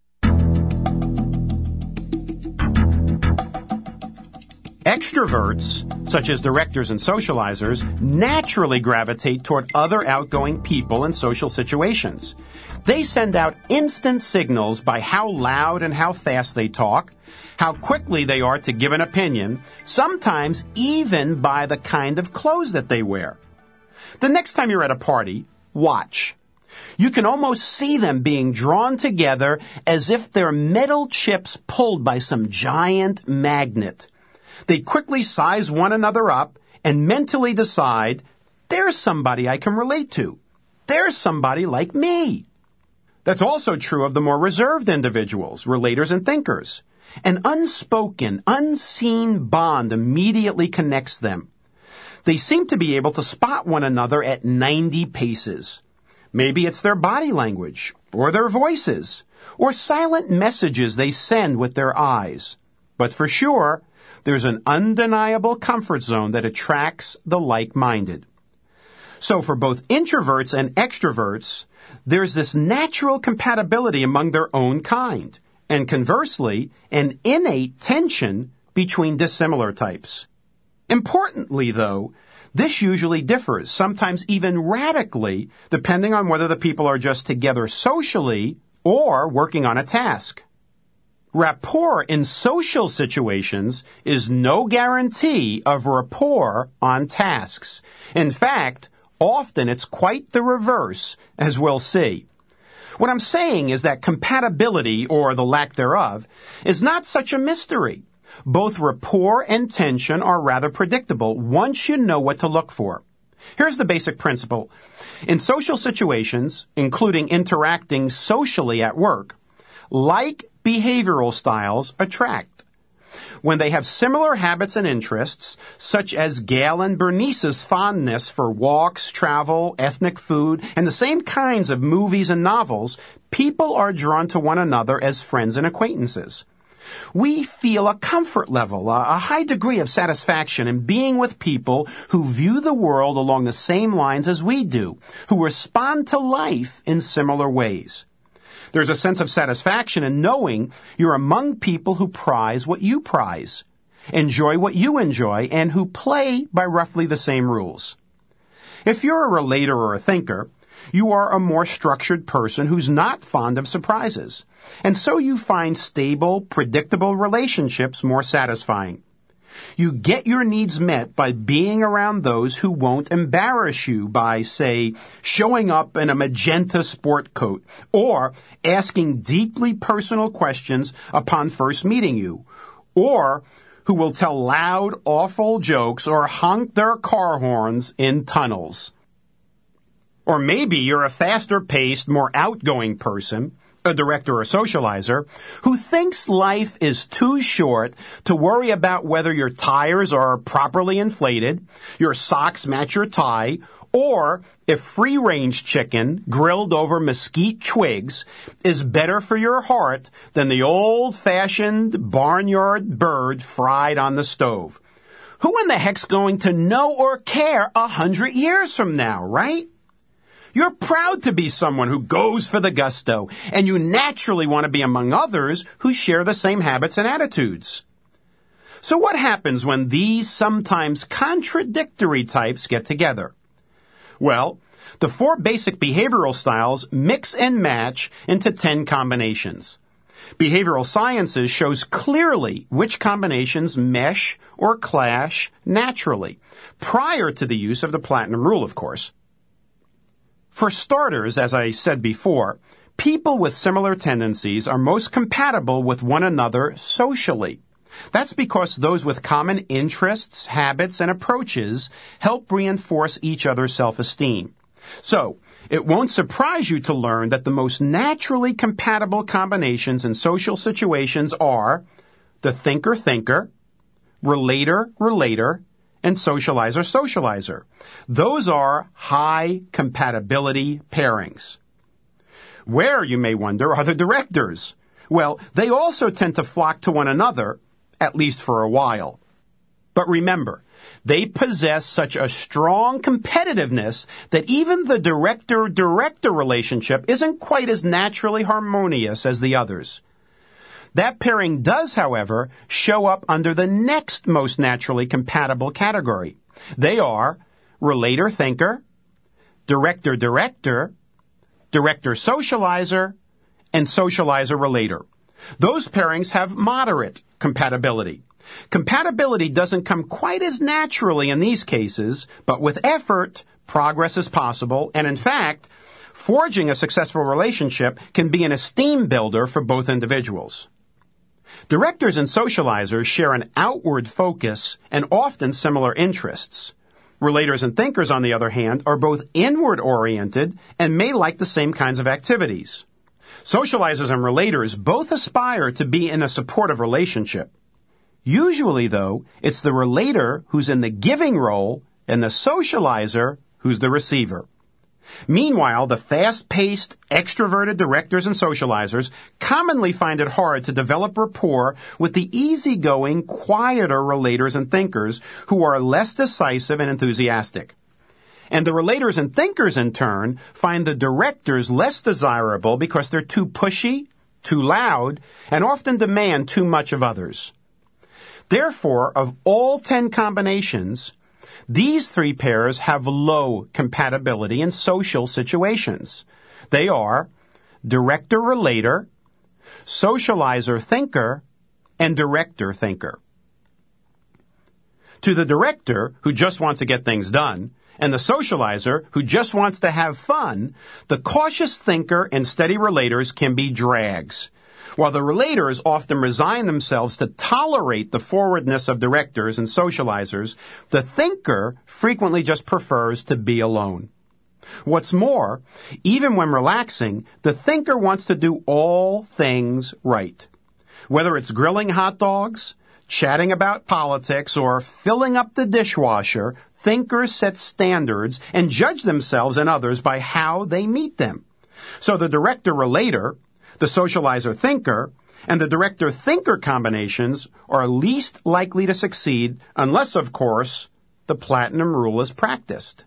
Extroverts, such as directors and socializers, naturally gravitate toward other outgoing people in social situations. They send out instant signals by how loud and how fast they talk, how quickly they are to give an opinion, sometimes even by the kind of clothes that they wear. The next time you're at a party, watch. You can almost see them being drawn together as if they're metal chips pulled by some giant magnet. They quickly size one another up and mentally decide, there's somebody I can relate to. There's somebody like me. That's also true of the more reserved individuals, relators and thinkers. An unspoken, unseen bond immediately connects them. They seem to be able to spot one another at 90 paces. Maybe it's their body language, or their voices, or silent messages they send with their eyes. But for sure, there's an undeniable comfort zone that attracts the like-minded. So for both introverts and extroverts, there's this natural compatibility among their own kind, and conversely, an innate tension between dissimilar types. Importantly, though, this usually differs, sometimes even radically, depending on whether the people are just together socially or working on a task. Rapport in social situations is no guarantee of rapport on tasks. In fact, often it's quite the reverse, as we'll see. What I'm saying is that compatibility, or the lack thereof, is not such a mystery. Both rapport and tension are rather predictable once you know what to look for. Here's the basic principle. In social situations, including interacting socially at work, like behavioral styles attract. When they have similar habits and interests, such as Gail and Bernice's fondness for walks, travel, ethnic food, and the same kinds of movies and novels, people are drawn to one another as friends and acquaintances. We feel a comfort level, a high degree of satisfaction in being with people who view the world along the same lines as we do, who respond to life in similar ways. There's a sense of satisfaction in knowing you're among people who prize what you prize, enjoy what you enjoy, and who play by roughly the same rules. If you're a relator or a thinker, you are a more structured person who's not fond of surprises, and so you find stable, predictable relationships more satisfying. You get your needs met by being around those who won't embarrass you by, say, showing up in a magenta sport coat or asking deeply personal questions upon first meeting you, or who will tell loud, awful jokes or honk their car horns in tunnels. Or maybe you're a faster-paced, more outgoing person, a director or socializer, who thinks life is too short to worry about whether your tires are properly inflated, your socks match your tie, or if free-range chicken grilled over mesquite twigs is better for your heart than the old-fashioned barnyard bird fried on the stove. Who in the heck's going to know or care 100 years from now, right? You're proud to be someone who goes for the gusto, and you naturally want to be among others who share the same habits and attitudes. So what happens when these sometimes contradictory types get together? Well, the 4 basic behavioral styles mix and match into 10 combinations. Behavioral sciences shows clearly which combinations mesh or clash naturally, prior to the use of the Platinum Rule, of course. For starters, as I said before, people with similar tendencies are most compatible with one another socially. That's because those with common interests, habits, and approaches help reinforce each other's self-esteem. So, it won't surprise you to learn that the most naturally compatible combinations in social situations are the thinker-thinker, relator-relator, and socializer-socializer. Those are high compatibility pairings. Where, you may wonder, are the directors? Well, they also tend to flock to one another, at least for a while. But remember, they possess such a strong competitiveness that even the director-director relationship isn't quite as naturally harmonious as the others. That pairing does, however, show up under the next most naturally compatible category. They are relator-thinker, director-director, director-socializer, and socializer-relator. Those pairings have moderate compatibility. Compatibility doesn't come quite as naturally in these cases, but with effort, progress is possible, and in fact, forging a successful relationship can be an esteem builder for both individuals. Directors and socializers share an outward focus and often similar interests. Relators and thinkers, on the other hand, are both inward-oriented and may like the same kinds of activities. Socializers and relators both aspire to be in a supportive relationship. Usually, though, it's the relator who's in the giving role and the socializer who's the receiver. Meanwhile, the fast-paced, extroverted directors and socializers commonly find it hard to develop rapport with the easygoing, quieter relators and thinkers who are less decisive and enthusiastic. And the relators and thinkers, in turn, find the directors less desirable because they're too pushy, too loud, and often demand too much of others. Therefore, of all 10 combinations, these 3 pairs have low compatibility in social situations. They are director-relator, socializer-thinker, and director-thinker. To the director, who just wants to get things done, and the socializer, who just wants to have fun, the cautious thinker and steady relators can be drags. While the relators often resign themselves to tolerate the forwardness of directors and socializers, the thinker frequently just prefers to be alone. What's more, even when relaxing, the thinker wants to do all things right. Whether it's grilling hot dogs, chatting about politics, or filling up the dishwasher, thinkers set standards and judge themselves and others by how they meet them. So the director-relator, the socializer-thinker, and the director-thinker combinations are least likely to succeed unless, of course, the platinum rule is practiced.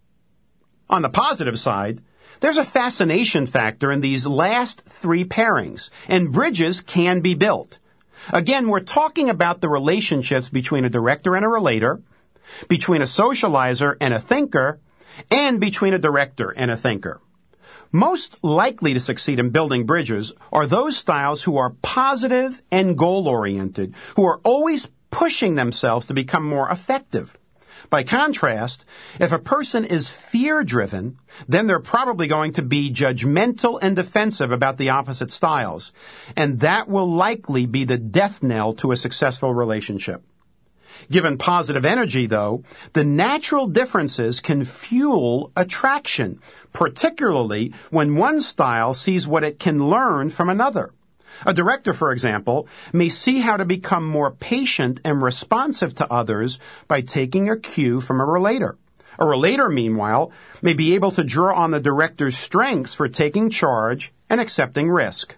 On the positive side, there's a fascination factor in these last 3 pairings, and bridges can be built. Again, we're talking about the relationships between a director and a relator, between a socializer and a thinker, and between a director and a thinker. Most likely to succeed in building bridges are those styles who are positive and goal-oriented, who are always pushing themselves to become more effective. By contrast, if a person is fear-driven, then they're probably going to be judgmental and defensive about the opposite styles, and that will likely be the death knell to a successful relationship. Given positive energy, though, the natural differences can fuel attraction, particularly when one style sees what it can learn from another. A director, for example, may see how to become more patient and responsive to others by taking a cue from a relator. A relator, meanwhile, may be able to draw on the director's strengths for taking charge and accepting risk.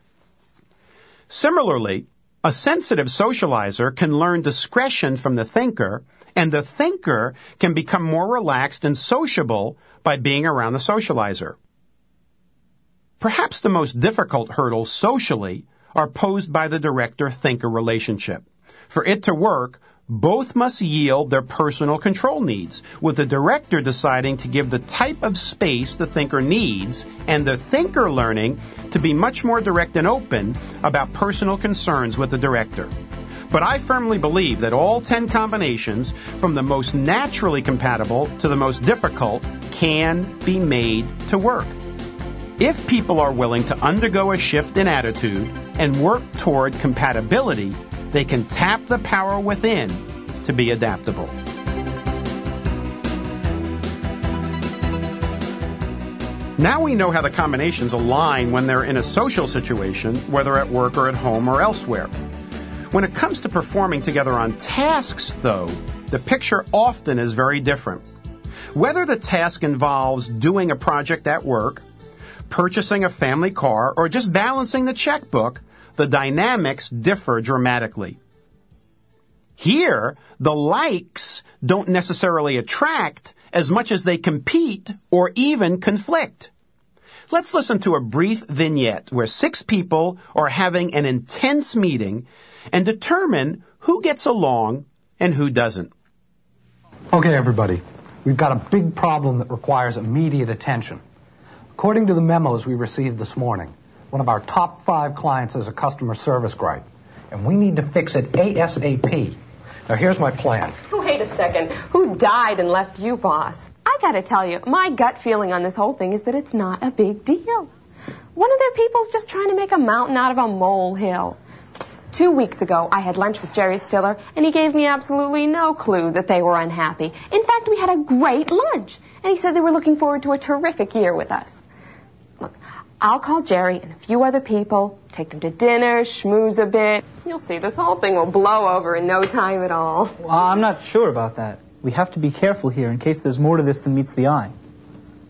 Similarly, a sensitive socializer can learn discretion from the thinker, and the thinker can become more relaxed and sociable by being around the socializer. Perhaps the most difficult hurdles socially are posed by the director-thinker relationship. For it to work, both must yield their personal control needs, with the director deciding to give the type of space the thinker needs, and the thinker learning to be much more direct and open about personal concerns with the director. But I firmly believe that all 10 combinations, from the most naturally compatible to the most difficult, can be made to work. If people are willing to undergo a shift in attitude and work toward compatibility, they can tap the power within to be adaptable. Now we know how the combinations align when they're in a social situation, whether at work or at home or elsewhere. When it comes to performing together on tasks, though, the picture often is very different. Whether the task involves doing a project at work, purchasing a family car, or just balancing the checkbook, the dynamics differ dramatically. Here, the likes don't necessarily attract as much as they compete or even conflict. Let's listen to a brief vignette where 6 people are having an intense meeting and determine who gets along and who doesn't. Okay, everybody. We've got a big problem that requires immediate attention. According to the memos we received this morning, one of our top 5 clients has a customer service gripe, and we need to fix it ASAP. Now, here's my plan. Wait a second. Who died and left you, boss? I gotta tell you, my gut feeling on this whole thing is that it's not a big deal. One of their people's just trying to make a mountain out of a molehill. 2 weeks ago, I had lunch with Jerry Stiller, and he gave me absolutely no clue that they were unhappy. In fact, we had a great lunch, and he said they were looking forward to a terrific year with us. Look, I'll call Jerry and a few other people, take them to dinner, schmooze a bit. You'll see, this whole thing will blow over in no time at all. Well, I'm not sure about that. We have to be careful here in case there's more to this than meets the eye.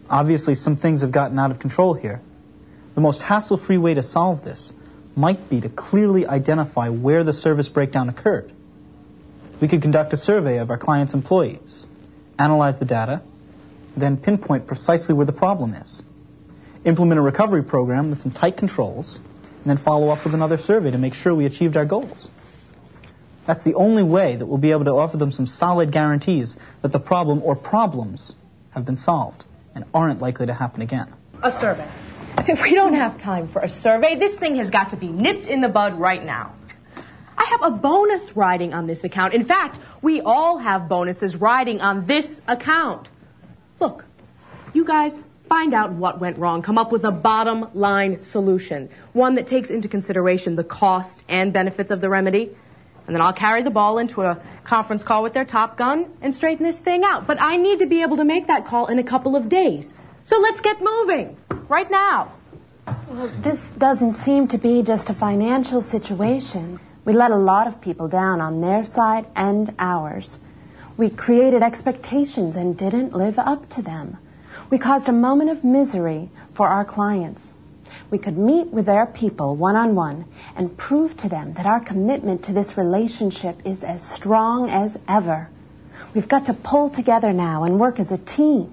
Obviously, some things have gotten out of control here. The most hassle-free way to solve this might be to clearly identify where the service breakdown occurred. We could conduct a survey of our clients' employees, analyze the data, then pinpoint precisely where the problem is. Implement a recovery program with some tight controls, and then follow up with another survey to make sure we achieved our goals. That's the only way that we'll be able to offer them some solid guarantees that the problem or problems have been solved and aren't likely to happen again. A survey. We don't have time for a survey. This thing has got to be nipped in the bud right now. I have a bonus riding on this account. In fact, we all have bonuses riding on this account. Look, you guys find out what went wrong. Come up with a bottom line solution. One that takes into consideration the cost and benefits of the remedy. And then I'll carry the ball into a conference call with their top gun and straighten this thing out. But I need to be able to make that call in a couple of days. So let's get moving. Right now. Well, this doesn't seem to be just a financial situation. We let a lot of people down on their side and ours. We created expectations and didn't live up to them. We caused a moment of misery for our clients. We could meet with their people one-on-one and prove to them that our commitment to this relationship is as strong as ever. We've got to pull together now and work as a team.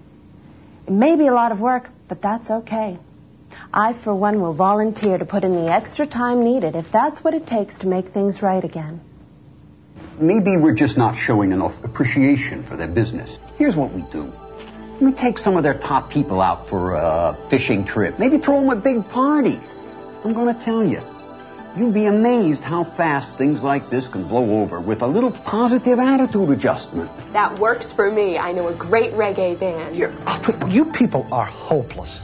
It may be a lot of work, but that's okay. I, for one, will volunteer to put in the extra time needed if that's what it takes to make things right again. Maybe we're just not showing enough appreciation for their business. Here's what we do. We take some of their top people out for a fishing trip. Maybe throw them a big party. I'm going to tell you, you'd be amazed how fast things like this can blow over with a little positive attitude adjustment. That works for me. I know a great reggae band. You people are hopeless.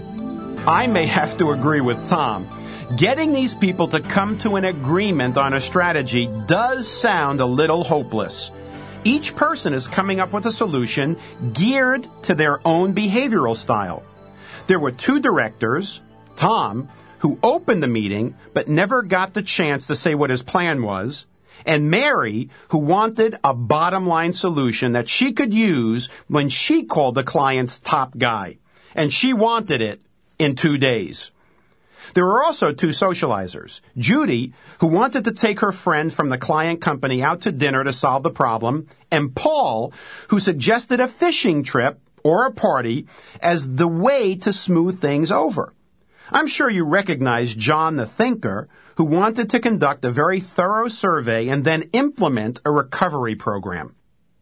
I may have to agree with Tom. Getting these people to come to an agreement on a strategy does sound a little hopeless. Each person is coming up with a solution geared to their own behavioral style. There were two directors, Tom, who opened the meeting but never got the chance to say what his plan was, and Mary, who wanted a bottom-line solution that she could use when she called the client's top guy. And she wanted it in 2 days. There were also two socializers, Judy, who wanted to take her friend from the client company out to dinner to solve the problem, and Paul, who suggested a fishing trip or a party as the way to smooth things over. I'm sure you recognize John the Thinker, who wanted to conduct a very thorough survey and then implement a recovery program.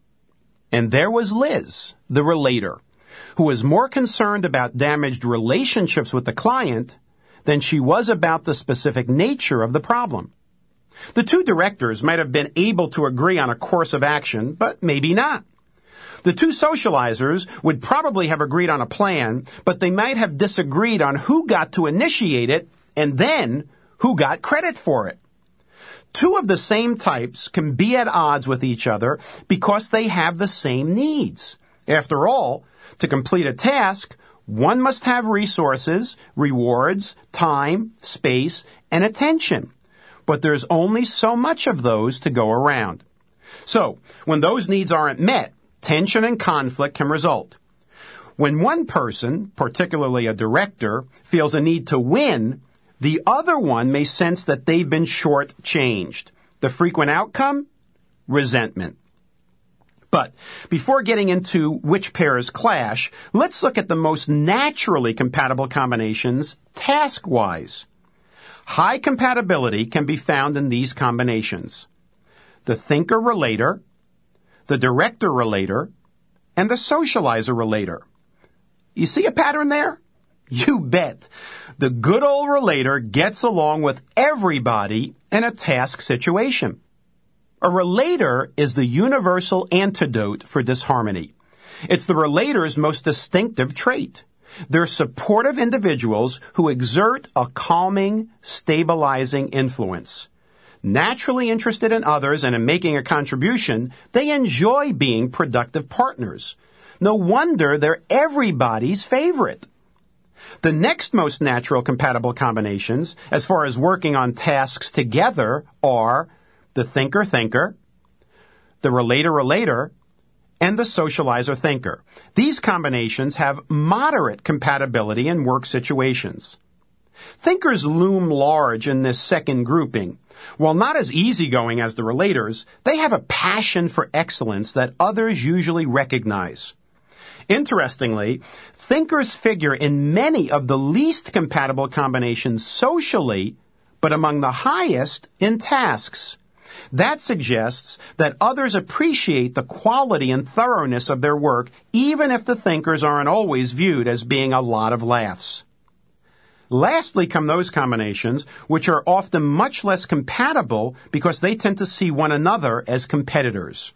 And there was Liz, the relator, who was more concerned about damaged relationships with the client than she was about the specific nature of the problem. The two directors might have been able to agree on a course of action, but maybe not. The two socializers would probably have agreed on a plan, but they might have disagreed on who got to initiate it and then who got credit for it. Two of the same types can be at odds with each other because they have the same needs. After all, to complete a task, one must have resources, rewards, time, space, and attention. But there's only so much of those to go around. So, when those needs aren't met, tension and conflict can result. When one person, particularly a director, feels a need to win, the other one may sense that they've been shortchanged. The frequent outcome? Resentment. But before getting into which pairs clash, let's look at the most naturally compatible combinations task-wise. High compatibility can be found in these combinations: the thinker-relator, the director-relator, and the socializer-relator. You see a pattern there? You bet. The good old relator gets along with everybody in a task situation. A relator is the universal antidote for disharmony. It's the relator's most distinctive trait. They're supportive individuals who exert a calming, stabilizing influence. Naturally interested in others and in making a contribution, they enjoy being productive partners. No wonder they're everybody's favorite. The next most natural compatible combinations, as far as working on tasks together, are the thinker-thinker, the relator-relator, and the socializer-thinker. These combinations have moderate compatibility in work situations. Thinkers loom large in this second grouping. While not as easygoing as the relators, they have a passion for excellence that others usually recognize. Interestingly, thinkers figure in many of the least compatible combinations socially, but among the highest in tasks. That suggests that others appreciate the quality and thoroughness of their work, even if the thinkers aren't always viewed as being a lot of laughs. Lastly come those combinations which are often much less compatible because they tend to see one another as competitors.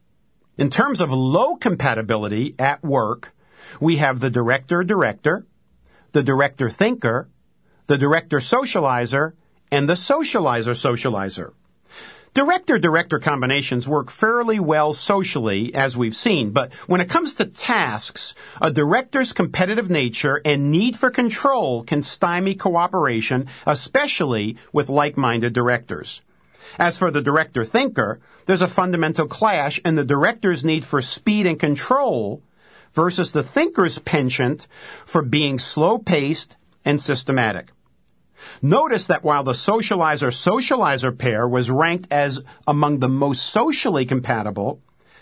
In terms of low compatibility at work, we have the director-director, the director-thinker, the director-socializer, and the socializer-socializer. Director-director combinations work fairly well socially, as we've seen, but when it comes to tasks, a director's competitive nature and need for control can stymie cooperation, especially with like-minded directors. As for the director-thinker, there's a fundamental clash in the director's need for speed and control versus the thinker's penchant for being slow-paced and systematic. Notice that while the socializer-socializer pair was ranked as among the most socially compatible,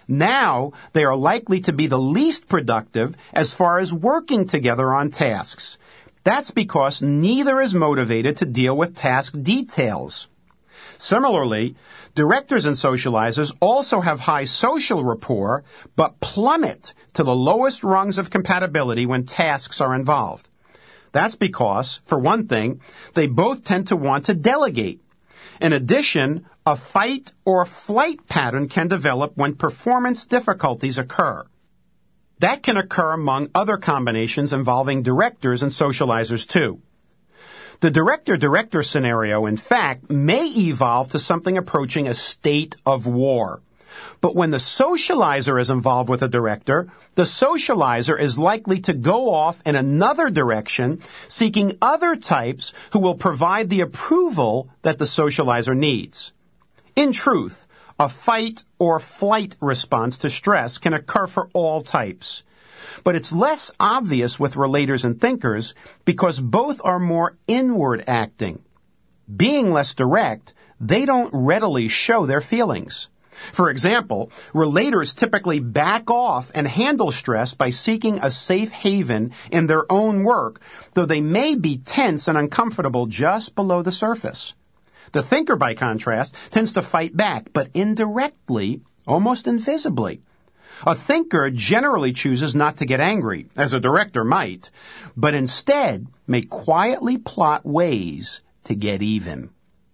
now they are likely to be the least productive as far as working together on tasks. That's because neither is motivated to deal with task details. Similarly, directors and socializers also have high social rapport, but plummet to the lowest rungs of compatibility when tasks are involved. That's because, for one thing, they both tend to want to delegate. In addition, a fight or flight pattern can develop when performance difficulties occur. That can occur among other combinations involving directors and socializers too. The director-director scenario, in fact, may evolve to something approaching a state of war. But when the socializer is involved with a director, the socializer is likely to go off in another direction, seeking other types who will provide the approval that the socializer needs. In truth, a fight or flight response to stress can occur for all types. But it's less obvious with relators and thinkers because both are more inward acting. Being less direct, they don't readily show their feelings. For example, relators typically back off and handle stress by seeking a safe haven in their own work, though they may be tense and uncomfortable just below the surface. The thinker, by contrast, tends to fight back, but indirectly, almost invisibly. A thinker generally chooses not to get angry, as a director might, but instead may quietly plot ways to get even.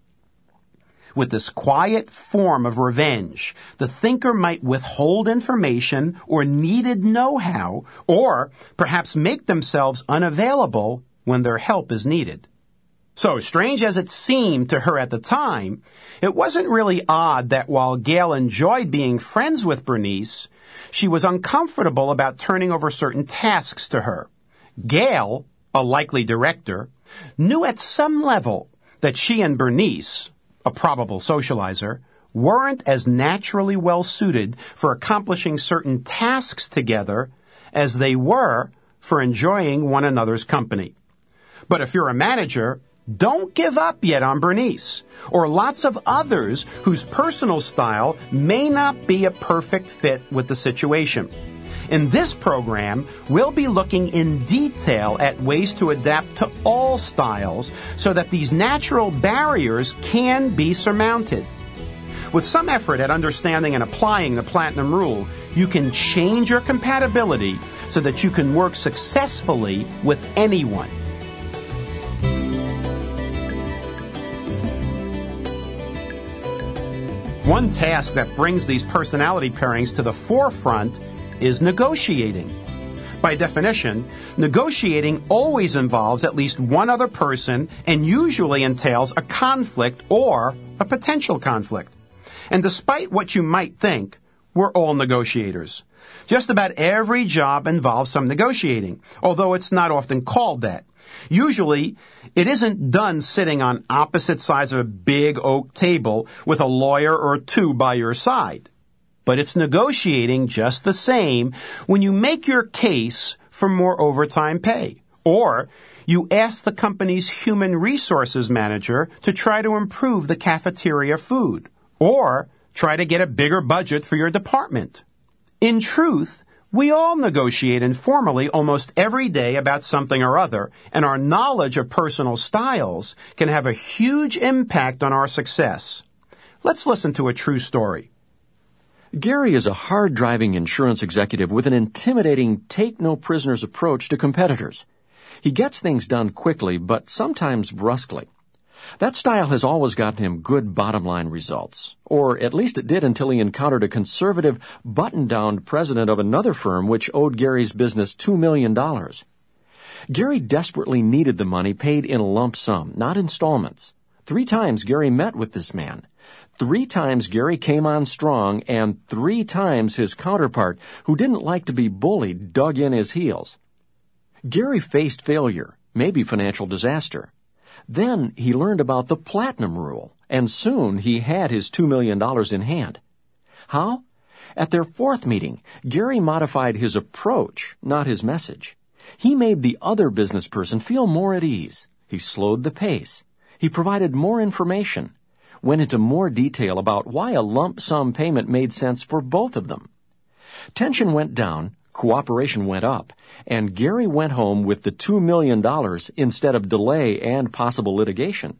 With this quiet form of revenge, the thinker might withhold information or needed know-how, or perhaps make themselves unavailable when their help is needed. So, strange as it seemed to her at the time, it wasn't really odd that while Gail enjoyed being friends with Bernice, she was uncomfortable about turning over certain tasks to her. Gail, a likely director, knew at some level that she and Bernice, a probable socializer, weren't as naturally well suited for accomplishing certain tasks together as they were for enjoying one another's company. But if you're a manager, don't give up yet on Bernice, or lots of others whose personal style may not be a perfect fit with the situation. In this program, we'll be looking in detail at ways to adapt to all styles so that these natural barriers can be surmounted. With some effort at understanding and applying the Platinum Rule, you can change your compatibility so that you can work successfully with anyone. One task that brings these personality pairings to the forefront is negotiating. By definition, negotiating always involves at least one other person and usually entails a conflict or a potential conflict. And despite what you might think, we're all negotiators. Just about every job involves some negotiating, although it's not often called that. Usually, it isn't done sitting on opposite sides of a big oak table with a lawyer or two by your side. but it's negotiating just the same when you make your case for more overtime pay, or you ask the company's human resources manager to try to improve the cafeteria food, or try to get a bigger budget for your department. In truth, we all negotiate informally almost every day about something or other, and our knowledge of personal styles can have a huge impact on our success. Let's listen to a true story. Gary is a hard-driving insurance executive with an intimidating take-no-prisoners approach to competitors. He gets things done quickly, but sometimes brusquely. That style has always gotten him good bottom-line results, or at least it did until he encountered a conservative, button-down president of another firm which owed Gary's business $2 million. Gary desperately needed the money paid in a lump sum, not installments. 3 times Gary met with this man. 3 times Gary came on strong, and 3 times his counterpart, who didn't like to be bullied, dug in his heels. Gary faced failure, maybe financial disaster. Then he learned about the Platinum Rule, and soon he had his $2 million in hand. How? At their 4th meeting, Gary modified his approach, not his message. He made the other business person feel more at ease. He slowed the pace. He provided more information, went into more detail about why a lump sum payment made sense for both of them. Tension went down, cooperation went up, and Gary went home with the $2 million instead of delay and possible litigation.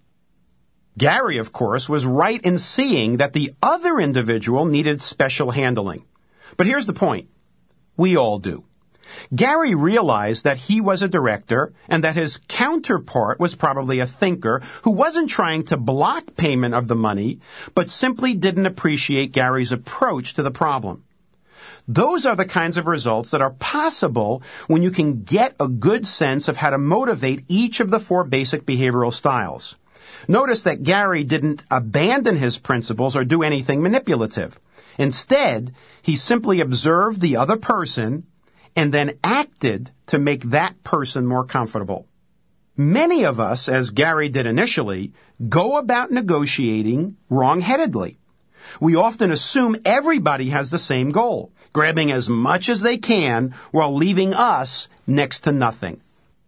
Gary, of course, was right in seeing that the other individual needed special handling. But here's the point. We all do. Gary realized that he was a director and that his counterpart was probably a thinker who wasn't trying to block payment of the money, but simply didn't appreciate Gary's approach to the problem. Those are the kinds of results that are possible when you can get a good sense of how to motivate each of the 4 basic behavioral styles. Notice that Gary didn't abandon his principles or do anything manipulative. Instead, he simply observed the other person and then acted to make that person more comfortable. Many of us, as Gary did initially, go about negotiating wrong-headedly. We often assume everybody has the same goal, grabbing as much as they can while leaving us next to nothing.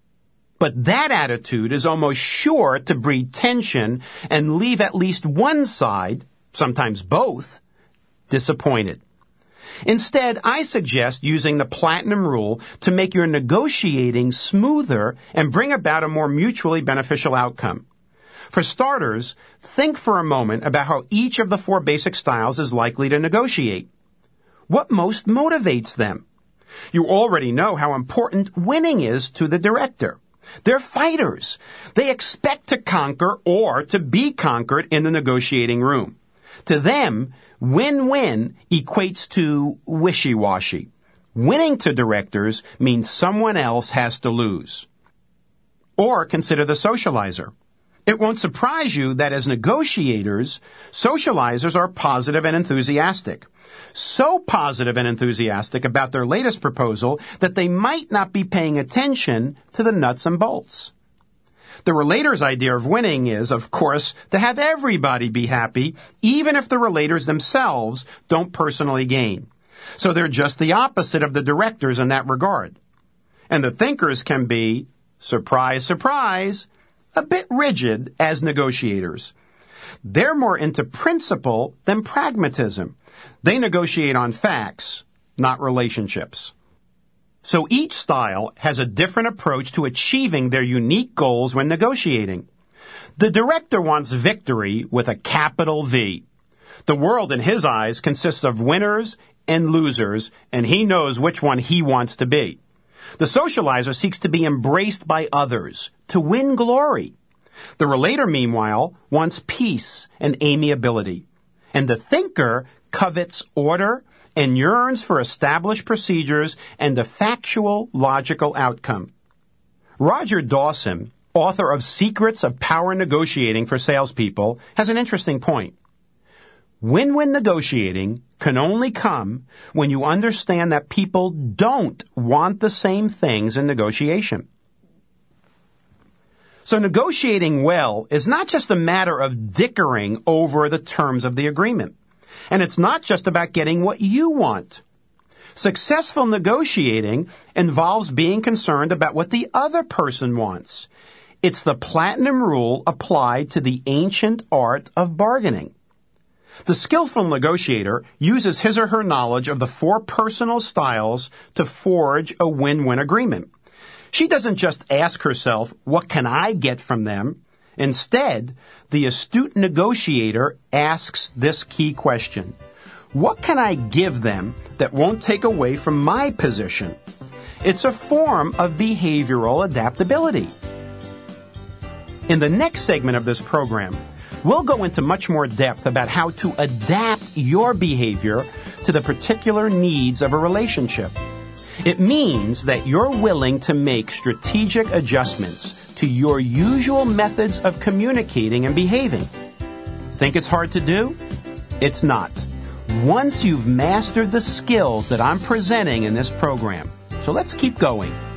But that attitude is almost sure to breed tension and leave at least one side, sometimes both, disappointed. Instead, I suggest using the Platinum Rule to make your negotiating smoother and bring about a more mutually beneficial outcome. For starters, think for a moment about how each of the 4 basic styles is likely to negotiate. What most motivates them? You already know how important winning is to the director. They're fighters. They expect to conquer or to be conquered in the negotiating room. To them, win-win equates to wishy-washy. Winning to directors means someone else has to lose. Or consider the socializer. It won't surprise you that as negotiators, socializers are positive and enthusiastic. So positive and enthusiastic about their latest proposal that they might not be paying attention to the nuts and bolts. The relator's idea of winning is, of course, to have everybody be happy, even if the relators themselves don't personally gain. So they're just the opposite of the directors in that regard. And the thinkers can be, surprise, surprise, a bit rigid as negotiators. They're more into principle than pragmatism. They negotiate on facts, not relationships. So each style has a different approach to achieving their unique goals when negotiating. The director wants victory with a capital V. The world in his eyes consists of winners and losers, and he knows which one he wants to be. The socializer seeks to be embraced by others, to win glory. The relator, meanwhile, wants peace and amiability. And the thinker covets order and yearns for established procedures and a factual, logical outcome. Roger Dawson, author of Secrets of Power Negotiating for Salespeople, has an interesting point. Win-win negotiating can only come when you understand that people don't want the same things in negotiation. So negotiating well is not just a matter of dickering over the terms of the agreement. And it's not just about getting what you want. Successful negotiating involves being concerned about what the other person wants. It's the platinum rule applied to the ancient art of bargaining. The skillful negotiator uses his or her knowledge of the 4 personal styles to forge a win-win agreement. She doesn't just ask herself, what can I get from them? Instead, the astute negotiator asks this key question. What can I give them that won't take away from my position? It's a form of behavioral adaptability. In the next segment of this program, we'll go into much more depth about how to adapt your behavior to the particular needs of a relationship. It means that you're willing to make strategic adjustments to your usual methods of communicating and behaving. Think it's hard to do? It's not. Once you've mastered the skills that I'm presenting in this program. So let's keep going.